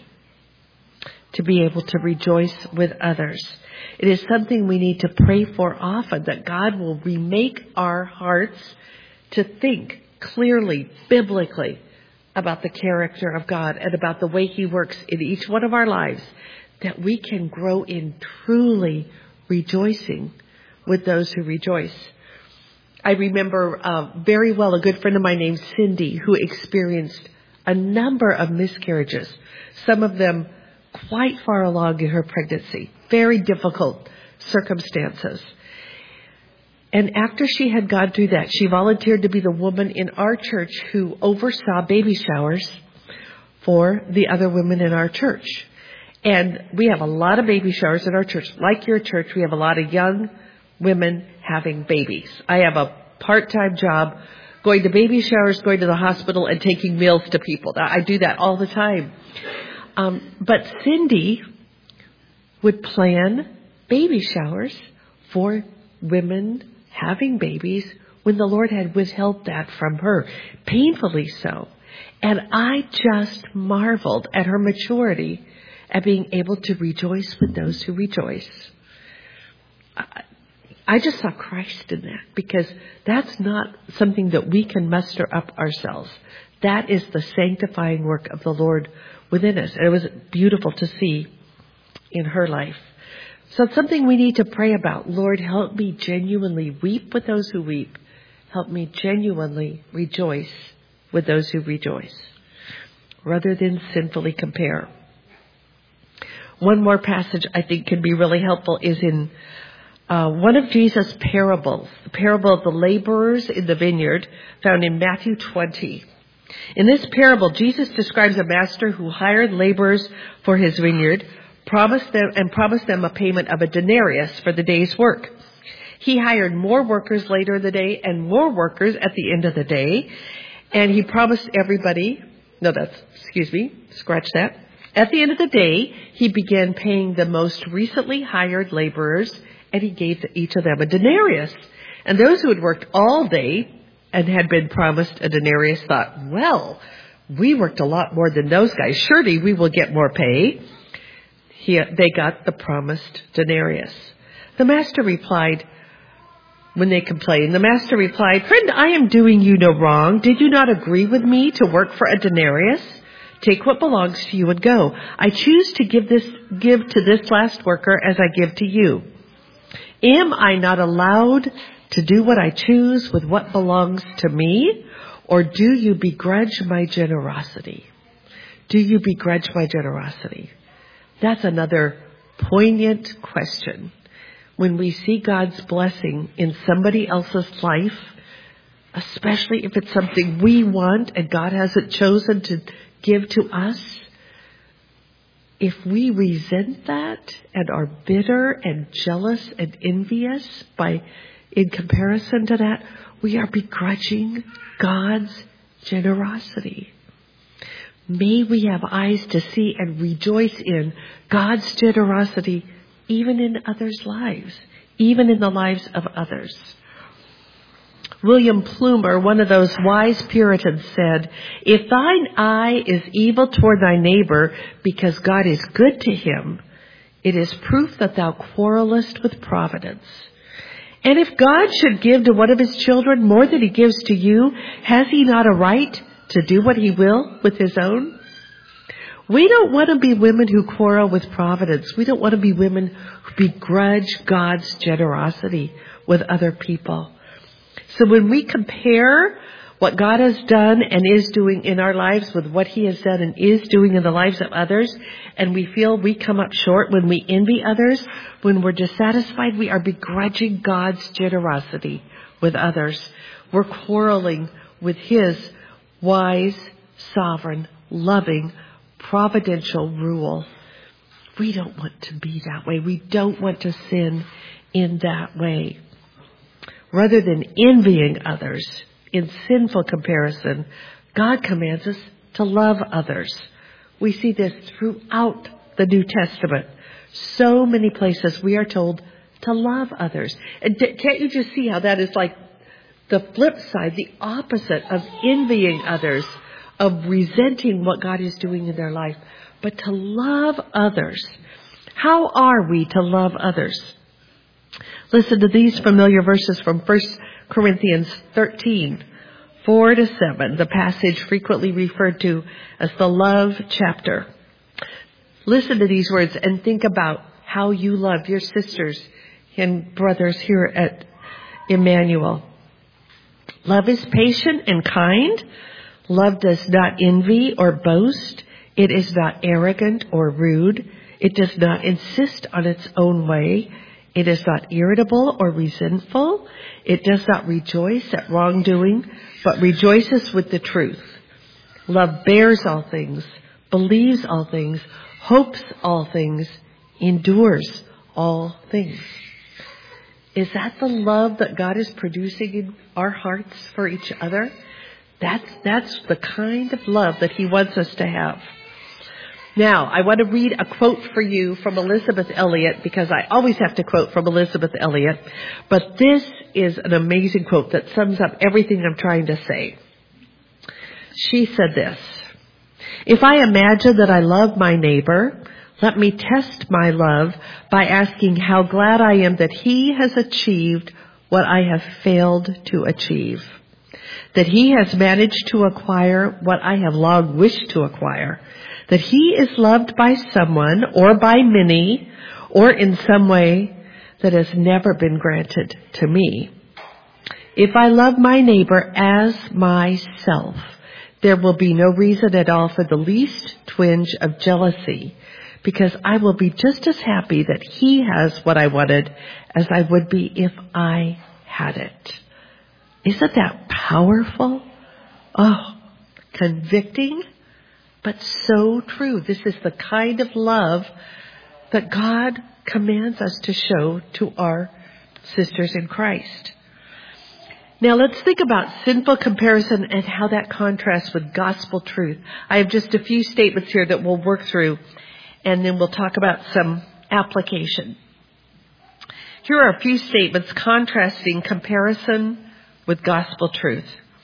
to be able to rejoice with others. It is something we need to pray for often, that God will remake our hearts to think clearly, biblically, about the character of God and about the way He works in each one of our lives, that we can grow in truly rejoicing with those who rejoice. I remember uh, very well a good friend of mine named Cindy, who experienced a number of miscarriages, some of them quite far along in her pregnancy, very difficult circumstances. And after she had gone through that, she volunteered to be the woman in our church who oversaw baby showers for the other women in our church. And we have a lot of baby showers in our church. Like your church, we have a lot of young women having babies. I have a part-time job going to baby showers, going to the hospital, and taking meals to people. I do that all the time. Um, but Cindy would plan baby showers for women having babies when the Lord had withheld that from her, painfully so. And I just marveled at her maturity at being able to rejoice with those who rejoice. I just saw Christ in that, because that's not something that we can muster up ourselves. That is the sanctifying work of the Lord within us. And it was beautiful to see in her life. So it's something we need to pray about. Lord, help me genuinely weep with those who weep. Help me genuinely rejoice with those who rejoice, rather than sinfully compare. One more passage I think can be really helpful is in uh, one of Jesus' parables, the parable of the laborers in the vineyard, found in Matthew twenty. In this parable, Jesus describes a master who hired laborers for his vineyard, promised them and promised them a payment of a denarius for the day's work. He hired more workers later in the day and more workers at the end of the day, and he promised everybody, no, that's, excuse me, scratch that. At the end of the day, he began paying the most recently hired laborers, and he gave each of them a denarius. And those who had worked all day and had been promised a denarius thought, well, we worked a lot more than those guys. Surely we will get more pay. He, they got the promised denarius. The master replied, when they complained, the master replied, "Friend, I am doing you no wrong. Did you not agree with me to work for a denarius? Take what belongs to you and go. I choose to give this, give to this last worker as I give to you. Am I not allowed to do what I choose with what belongs to me? Or do you begrudge my generosity?" Do you begrudge my generosity? That's another poignant question. When we see God's blessing in somebody else's life, especially if it's something we want and God hasn't chosen to give to us, if we resent that and are bitter and jealous and envious by, in comparison to that, we are begrudging God's generosity. May we have eyes to see and rejoice in God's generosity, even in others' lives, even in the lives of others. William Plumer, one of those wise Puritans, said, "If thine eye is evil toward thy neighbor because God is good to him, it is proof that thou quarrelest with providence. And if God should give to one of his children more than he gives to you, has he not a right to do what he will with his own?" We don't want to be women who quarrel with providence. We don't want to be women who begrudge God's generosity with other people. So when we compare what God has done and is doing in our lives with what he has done and is doing in the lives of others, and we feel we come up short, when we envy others, when we're dissatisfied, we are begrudging God's generosity with others. We're quarreling with his wise, sovereign, loving, providential rule. We don't want to be that way. We don't want to sin in that way. Rather than envying others in sinful comparison, God commands us to love others. We see this throughout the New Testament. So many places we are told to love others. And can't you just see how that is like the flip side, the opposite of envying others, of resenting what God is doing in their life, but to love others. How are we to love others? Listen to these familiar verses from First Corinthians thirteen, four to seven, the passage frequently referred to as the love chapter. Listen to these words and think about how you love your sisters and brothers here at Emmanuel. Love is patient and kind. Love does not envy or boast. It is not arrogant or rude. It does not insist on its own way. It is not irritable or resentful. It does not rejoice at wrongdoing, but rejoices with the truth. Love bears all things, believes all things, hopes all things, endures all things. Is that the love that God is producing in our hearts for each other? That's, that's the kind of love that he wants us to have. Now, I want to read a quote for you from Elizabeth Elliot, because I always have to quote from Elizabeth Elliot. But this is an amazing quote that sums up everything I'm trying to say. She said this: "If I imagine that I love my neighbor, Let me test my love by asking how glad I am that he has achieved what I have failed to achieve. That he has managed to acquire what I have long wished to acquire. That he is loved by someone or by many or in some way that has never been granted to me. If I love my neighbor as myself, there will be no reason at all for the least twinge of jealousy, because I will be just as happy that he has what I wanted as I would be if I had it. Isn't that powerful? Oh, convicting, but so true. This is the kind of love that God commands us to show to our sisters in Christ. Now let's think about sinful comparison and how that contrasts with gospel truth. I have just a few statements here that we'll work through, and then we'll talk about some application. Here are a few statements contrasting comparison with gospel truth.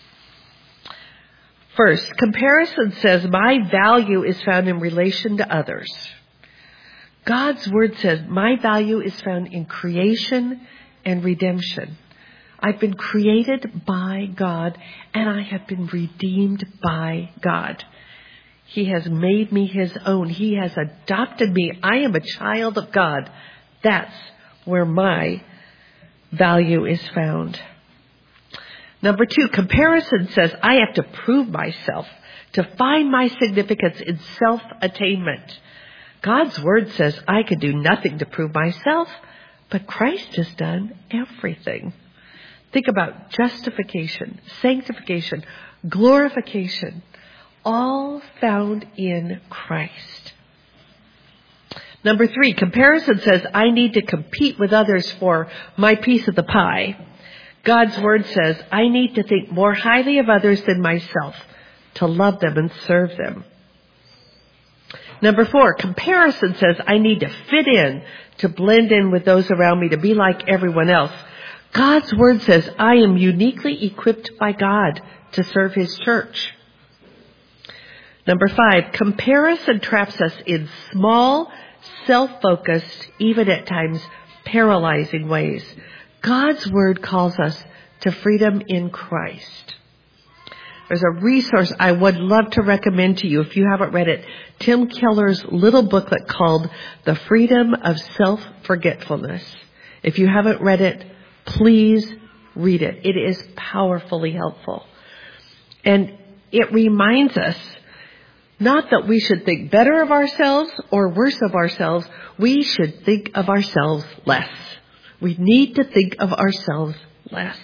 First, comparison says my value is found in relation to others. God's word says my value is found in creation and redemption. I've been created by God, and I have been redeemed by God. He has made me his own. He has adopted me. I am a child of God. That's where my value is found. Number two, comparison says I have to prove myself to find my significance in self-attainment. God's word says I can do nothing to prove myself, but Christ has done everything. Think about justification, sanctification, glorification, all found in Christ. Number three, comparison says I need to compete with others for my piece of the pie. God's word says I need to think more highly of others than myself, to love them and serve them. Number four, comparison says I need to fit in, to blend in with those around me, to be like everyone else. God's word says I am uniquely equipped by God to serve his church. Number five, comparison traps us in small, self-focused, even at times paralyzing ways. God's word calls us to freedom in Christ. There's a resource I would love to recommend to you if you haven't read it. Tim Keller's little booklet called The Freedom of Self-Forgetfulness. If you haven't read it, please read it. It is powerfully helpful. And it reminds us not that we should think better of ourselves or worse of ourselves. We should think of ourselves less. We need to think of ourselves less.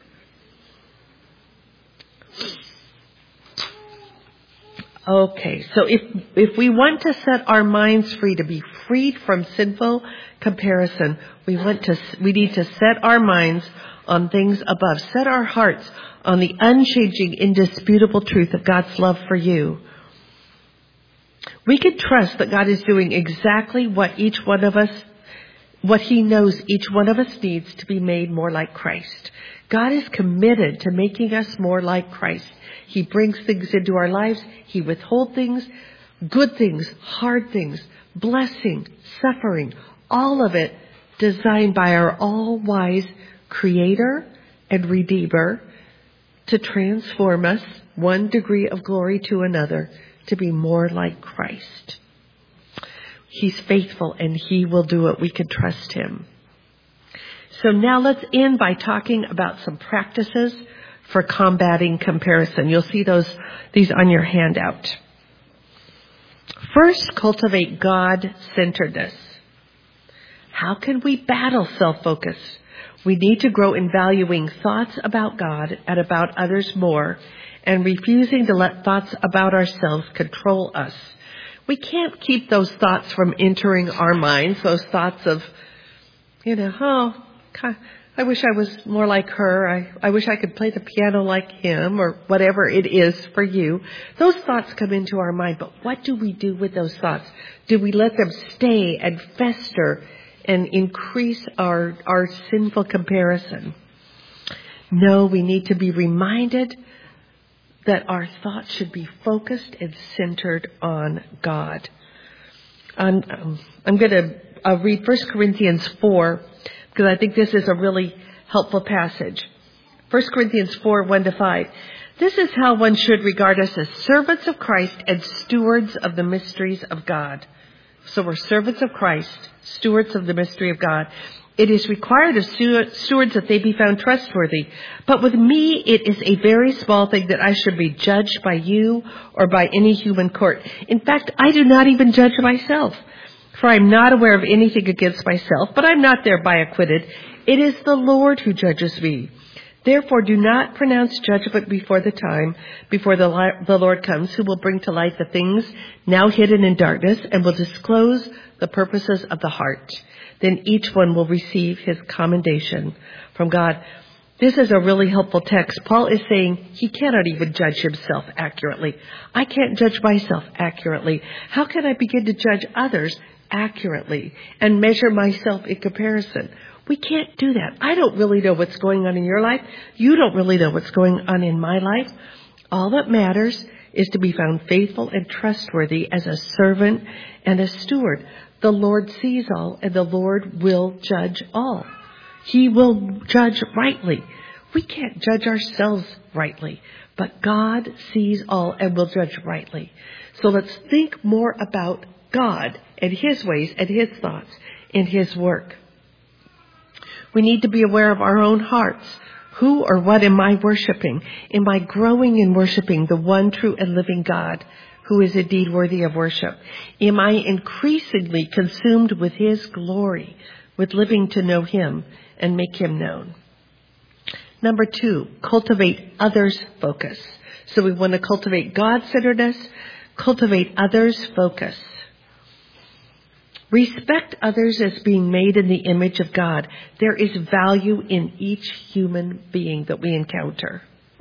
Okay, so if if we want to set our minds free, to be freed from sinful comparison, we want to we need to set our minds on things above. Set our hearts on the unchanging, indisputable truth of God's love for you. We can trust that God is doing exactly what each one of us, what he knows each one of us needs to be made more like Christ. God is committed to making us more like Christ. He brings things into our lives. He withholds things, good things, hard things, blessing, suffering, all of it designed by our all-wise Creator and Redeemer to transform us one degree of glory to another to be more like Christ. He's faithful and he will do it. We can trust him. So now let's end by talking about some practices for combating comparison. You'll see those these on your handout. First, cultivate God-centeredness. How can we battle self-focus? We need to grow in valuing thoughts about God and about others more, and refusing to let thoughts about ourselves control us. We can't keep those thoughts from entering our minds, those thoughts of, you know, oh, I wish I was more like her. I, I wish I could play the piano like him, or whatever it is for you. Those thoughts come into our mind, but what do we do with those thoughts? Do we let them stay and fester and increase our, our sinful comparison? No, we need to be reminded that our thoughts should be focused and centered on God. Um, um, I'm going to uh, read First Corinthians four because I think this is a really helpful passage. First Corinthians four, one to five. This is how one should regard us as servants of Christ and stewards of the mysteries of God. So we're servants of Christ, stewards of the mystery of God. It is required of stewards that they be found trustworthy. But with me, it is a very small thing that I should be judged by you or by any human court. In fact, I do not even judge myself, for I am not aware of anything against myself, but I am not thereby acquitted. It is the Lord who judges me. Therefore, do not pronounce judgment before the time, before the, li- the Lord comes, who will bring to light the things now hidden in darkness and will disclose the purposes of the heart. Then each one will receive his commendation from God. This is a really helpful text. Paul is saying he cannot even judge himself accurately. I can't judge myself accurately. How can I begin to judge others accurately and measure myself in comparison? We can't do that. I don't really know what's going on in your life. You don't really know what's going on in my life. All that matters is to be found faithful and trustworthy as a servant and a steward. The Lord sees all, and the Lord will judge all. He will judge rightly. We can't judge ourselves rightly, but God sees all and will judge rightly. So let's think more about God and His ways and His thoughts and His work. We need to be aware of our own hearts. Who or what am I worshiping? Am I growing in worshiping the one true and living God who is indeed worthy of worship? Am I increasingly consumed with His glory, with living to know Him and make Him known? Number two, cultivate others' focus. So we want to cultivate God-centeredness, cultivate others' focus. Respect others as being made in the image of God. There is value in each human being that we encounter.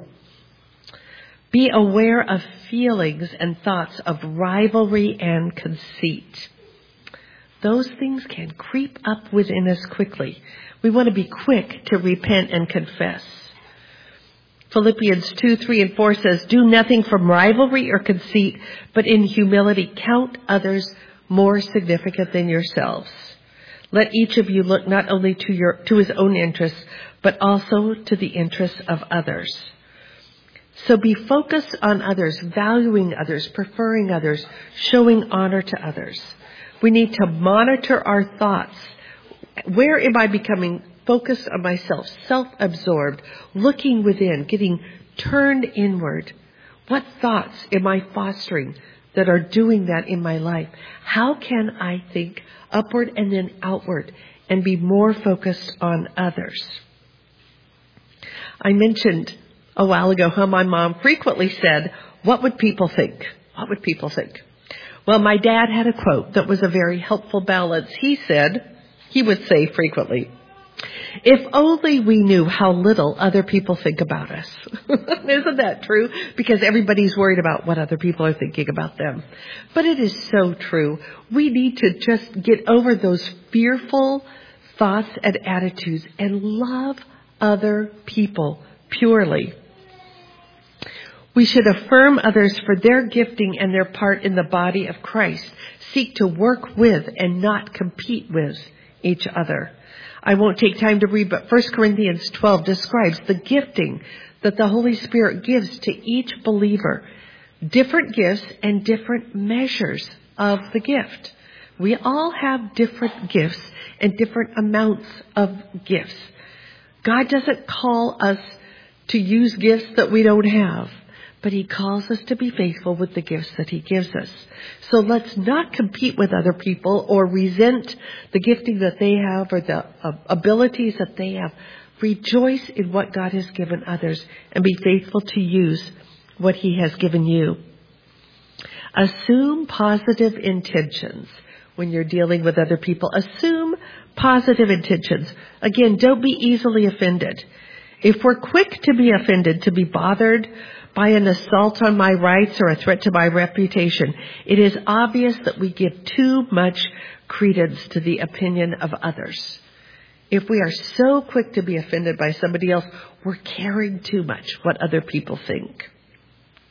Be aware of feelings and thoughts of rivalry and conceit. Those things can creep up within us quickly. We want to be quick to repent and confess. Philippians two, three, and four says, do nothing from rivalry or conceit, but in humility count others more significant than yourselves. Let each of you look not only to your to his own interests, but also to the interests of others. So be focused on others, valuing others, preferring others, showing honor to others. We need to monitor our thoughts. Where am I becoming focused on myself, self-absorbed, looking within, getting turned inward? What thoughts am I fostering that are doing that in my life? How can I think upward and then outward and be more focused on others? I mentioned a while ago how my mom frequently said, what would people think? What would people think? Well, my dad had a quote that was a very helpful balance. He said, he would say frequently, if only we knew how little other people think about us. Isn't that true? Because everybody's worried about what other people are thinking about them. But it is so true. We need to just get over those fearful thoughts and attitudes and love other people purely. We should affirm others for their gifting and their part in the body of Christ. Seek to work with and not compete with each other. I won't take time to read, but First Corinthians twelve describes the gifting that the Holy Spirit gives to each believer. Different gifts and different measures of the gift. We all have different gifts and different amounts of gifts. God doesn't call us to use gifts that we don't have, but He calls us to be faithful with the gifts that He gives us. So let's not compete with other people or resent the gifting that they have or the uh, abilities that they have. Rejoice in what God has given others and be faithful to use what He has given you. Assume positive intentions when you're dealing with other people. Assume positive intentions. Again, don't be easily offended. If we're quick to be offended, to be bothered by an assault on my rights or a threat to my reputation, it is obvious that we give too much credence to the opinion of others. If we are so quick to be offended by somebody else, we're caring too much what other people think.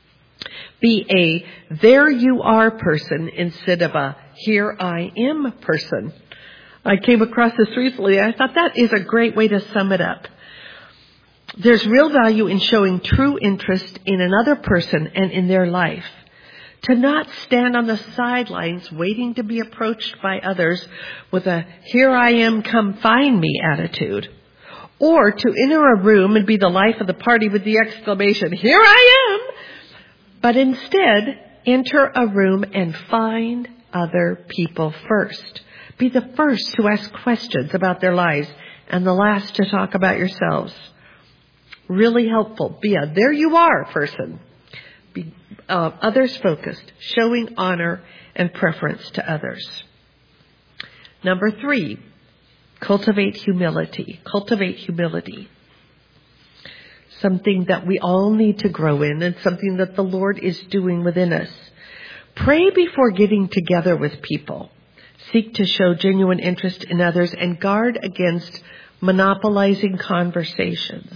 Be a there you are person instead of a here I am person. I came across this recently. I thought that is a great way to sum it up. There's real value in showing true interest in another person and in their life. To not stand on the sidelines waiting to be approached by others with a here I am, come find me attitude. Or to enter a room and be the life of the party with the exclamation, here I am! But instead, enter a room and find other people first. Be the first to ask questions about their lives and the last to talk about yourselves. Really helpful. Be a there you are person. Be uh, others focused, showing honor and preference to others. Number three, cultivate humility. Cultivate humility. Something that we all need to grow in and something that the Lord is doing within us. Pray before getting together with people. Seek to show genuine interest in others and guard against monopolizing conversations.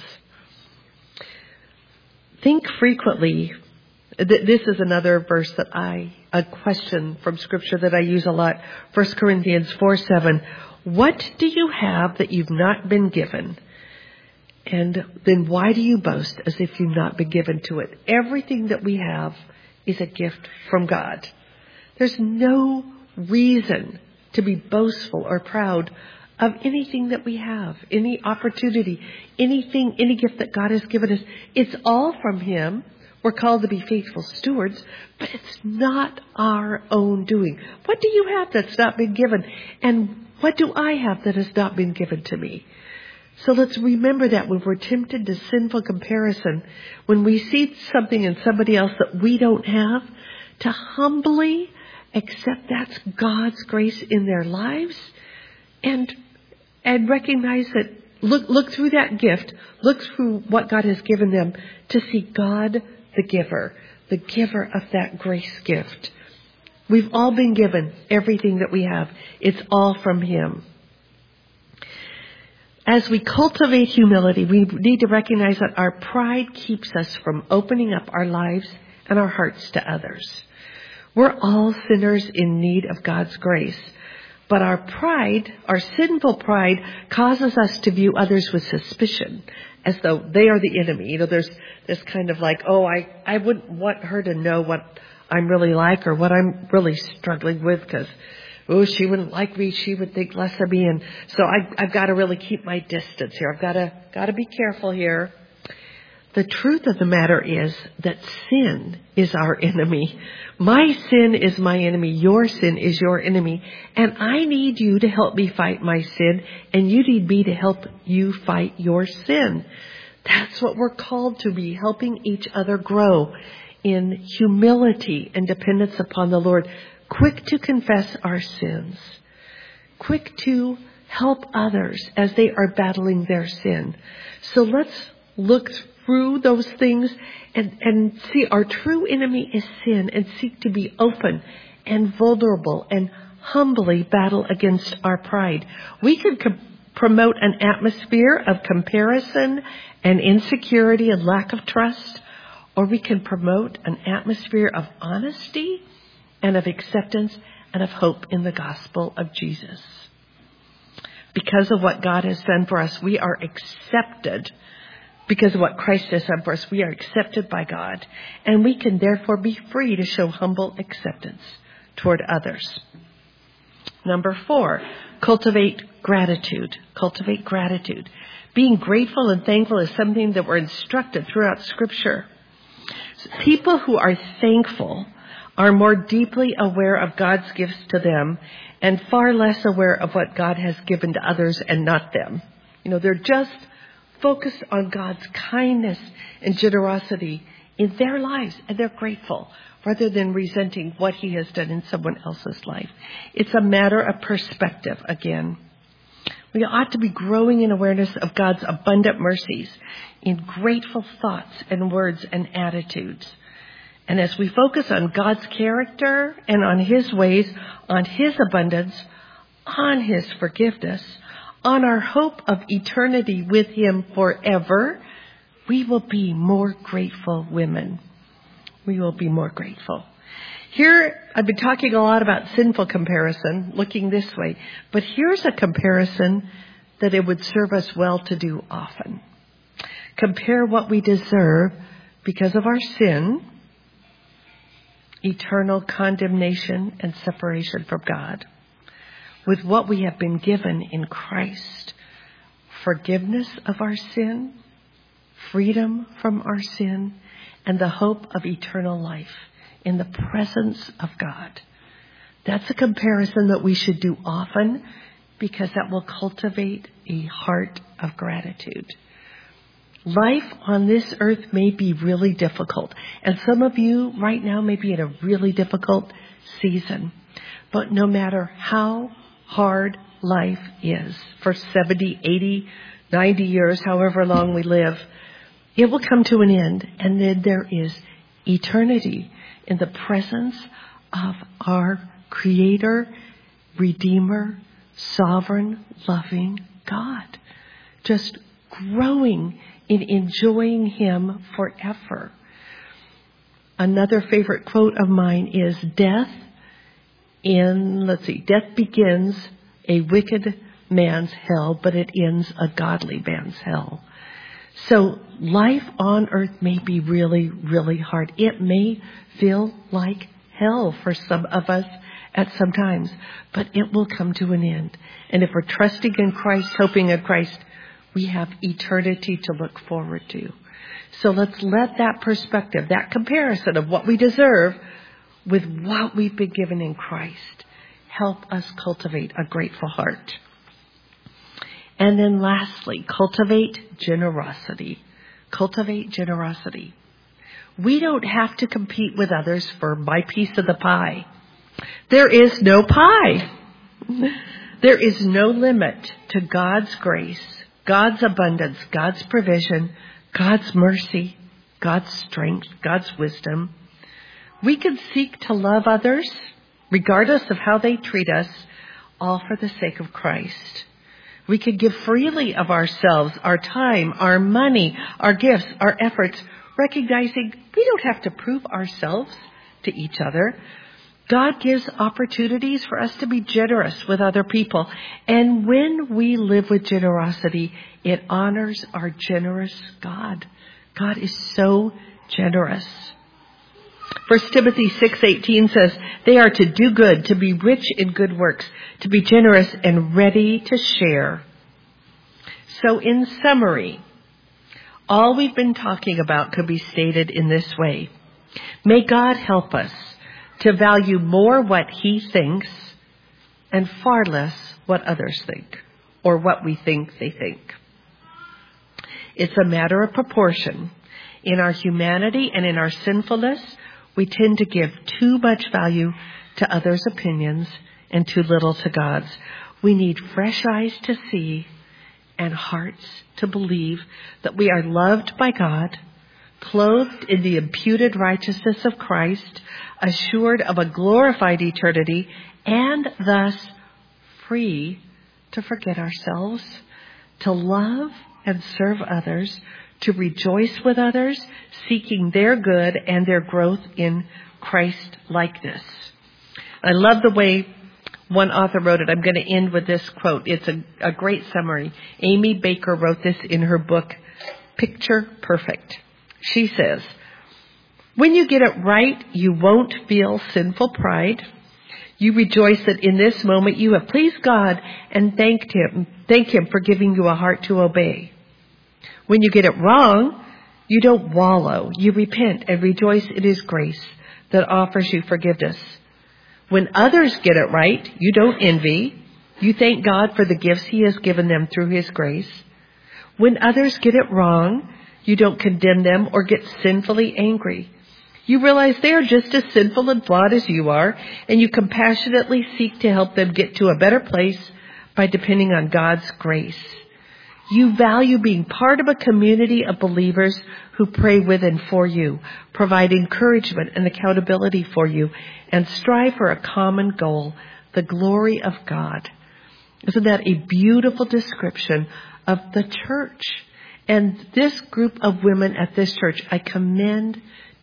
Think frequently. This is another verse that I, a question from Scripture that I use a lot. First Corinthians four seven. What do you have that you've not been given? And then why do you boast as if you've not been given to it? Everything that we have is a gift from God. There's no reason to be boastful or proud of anything that we have, any opportunity, anything, any gift that God has given us. It's all from Him. We're called to be faithful stewards, but it's not our own doing. What do you have that's not been given? And what do I have that has not been given to me? So let's remember that when we're tempted to sinful comparison, when we see something in somebody else that we don't have, to humbly accept that's God's grace in their lives and and recognize that, look look through that gift, look through what God has given them to see God the giver, the giver of that grace gift. We've all been given everything that we have. It's all from Him. As we cultivate humility, we need to recognize that our pride keeps us from opening up our lives and our hearts to others. We're all sinners in need of God's grace. But our pride, our sinful pride, causes us to view others with suspicion, as though they are the enemy. You know, there's this kind of like, oh, I, I wouldn't want her to know what I'm really like or what I'm really struggling with because, oh, she wouldn't like me. She would think less of me. And so I, I've got to really keep my distance here. I've got to, got to be careful here. The truth of the matter is that sin is our enemy. My sin is my enemy. Your sin is your enemy. And I need you to help me fight my sin. And you need me to help you fight your sin. That's what we're called to be, helping each other grow in humility and dependence upon the Lord. Quick to confess our sins. Quick to help others as they are battling their sin. So let's look through those things and, and see our true enemy is sin and seek to be open and vulnerable and humbly battle against our pride. We can com- promote an atmosphere of comparison and insecurity and lack of trust, or we can promote an atmosphere of honesty and of acceptance and of hope in the gospel of Jesus. Because of what God has done for us, we are accepted. Because of what Christ has done for us, we are accepted by God. And we can therefore be free to show humble acceptance toward others. Number four, cultivate gratitude. Cultivate gratitude. Being grateful and thankful is something that we're instructed throughout Scripture. People who are thankful are more deeply aware of God's gifts to them and far less aware of what God has given to others and not them. You know, they're just focused on God's kindness and generosity in their lives, and they're grateful rather than resenting what He has done in someone else's life. It's a matter of perspective again. We ought to be growing in awareness of God's abundant mercies in grateful thoughts and words and attitudes. And as we focus on God's character and on His ways, on His abundance, on His forgiveness, on our hope of eternity with Him forever, we will be more grateful women. we will be more grateful. Here, I've been talking a lot about sinful comparison, looking this way, but here's a comparison that it would serve us well to do often. Compare what we deserve because of our sin, eternal condemnation and separation from God, with what we have been given in Christ, forgiveness of our sin, freedom from our sin, and the hope of eternal life in the presence of God. That's a comparison that we should do often because that will cultivate a heart of gratitude. Life on this earth may be really difficult, and some of you right now may be in a really difficult season. But no matter how hard life is, for seventy, eighty, ninety years, however long we live, it will come to an end, and then there is eternity in the presence of our Creator, Redeemer, Sovereign, loving God. Just growing in enjoying Him forever. Another favorite quote of mine is, death in, let's see, death begins a wicked man's hell, but it ends a godly man's hell. So life on earth may be really, really hard. It may feel like hell for some of us at some times, but it will come to an end. And if we're trusting in Christ, hoping in Christ, we have eternity to look forward to. So let's let that perspective, that comparison of what we deserve with what we've been given in Christ, help us cultivate a grateful heart. And then lastly, cultivate generosity. Cultivate generosity. We don't have to compete with others for my piece of the pie. There is no pie. There is no limit to God's grace, God's abundance, God's provision, God's mercy, God's strength, God's wisdom. We can seek to love others, regardless of how they treat us, all for the sake of Christ. We can give freely of ourselves, our time, our money, our gifts, our efforts, recognizing we don't have to prove ourselves to each other. God gives opportunities for us to be generous with other people. And when we live with generosity, it honors our generous God. God is so generous. First Timothy six eighteen says, they are to do good, to be rich in good works, to be generous and ready to share. So in summary, all we've been talking about could be stated in this way. May God help us to value more what He thinks and far less what others think or what we think they think. It's a matter of proportion. In our humanity and in our sinfulness, we tend to give too much value to others' opinions and too little to God's. We need fresh eyes to see and hearts to believe that we are loved by God, clothed in the imputed righteousness of Christ, assured of a glorified eternity, and thus free to forget ourselves, to love and serve others, to rejoice with others, seeking their good and their growth in Christ likeness. I love the way one author wrote it. I'm going to end with this quote. It's a, a great summary. Amy Baker wrote this in her book, Picture Perfect. She says, when you get it right, you won't feel sinful pride. You rejoice that in this moment you have pleased God and thanked Him, thank Him for giving you a heart to obey. When you get it wrong, you don't wallow. You repent and rejoice in His grace that offers you forgiveness. When others get it right, you don't envy. You thank God for the gifts He has given them through His grace. When others get it wrong, you don't condemn them or get sinfully angry. You realize they are just as sinful and flawed as you are, and you compassionately seek to help them get to a better place by depending on God's grace. You value being part of a community of believers who pray with and for you, provide encouragement and accountability for you, and strive for a common goal, the glory of God. Isn't that a beautiful description of the church? And this group of women at this church, I commend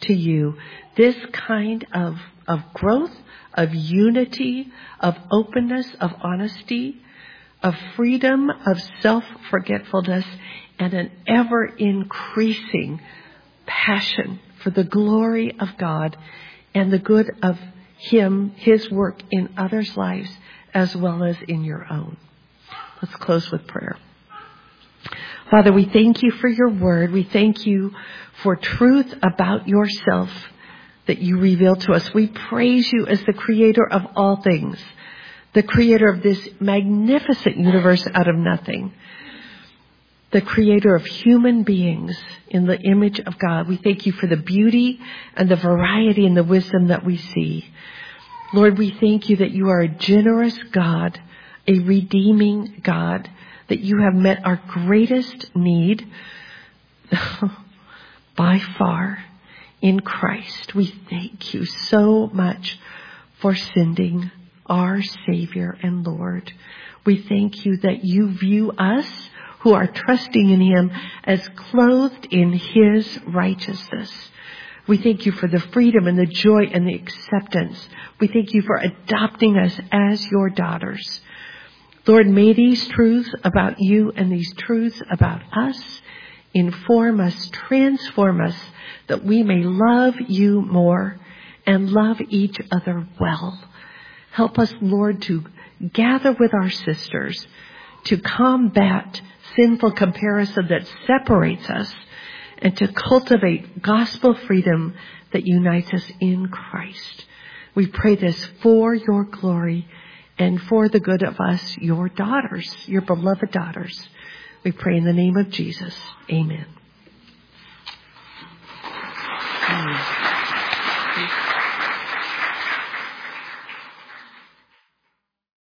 to you this kind of, of growth, of unity, of openness, of honesty, of freedom, of self-forgetfulness, and an ever-increasing passion for the glory of God and the good of Him, His work in others' lives as well as in your own. Let's close with prayer. Father, we thank you for your word. We thank you for truth about yourself that you reveal to us. We praise you as the creator of all things, the creator of this magnificent universe out of nothing, the creator of human beings in the image of God. We thank you for the beauty and the variety and the wisdom that we see. Lord, we thank you that you are a generous God, a redeeming God, that you have met our greatest need by far in Christ. We thank you so much for sending our Savior and Lord. We thank you that you view us who are trusting in Him as clothed in His righteousness. We thank you for the freedom and the joy and the acceptance. We thank you for adopting us as your daughters. Lord, may these truths about you and these truths about us inform us, transform us, that we may love you more and love each other well. Help us, Lord, to gather with our sisters to combat sinful comparison that separates us and to cultivate gospel freedom that unites us in Christ. We pray this for your glory and for the good of us, your daughters, your beloved daughters. We pray in the name of Jesus. Amen.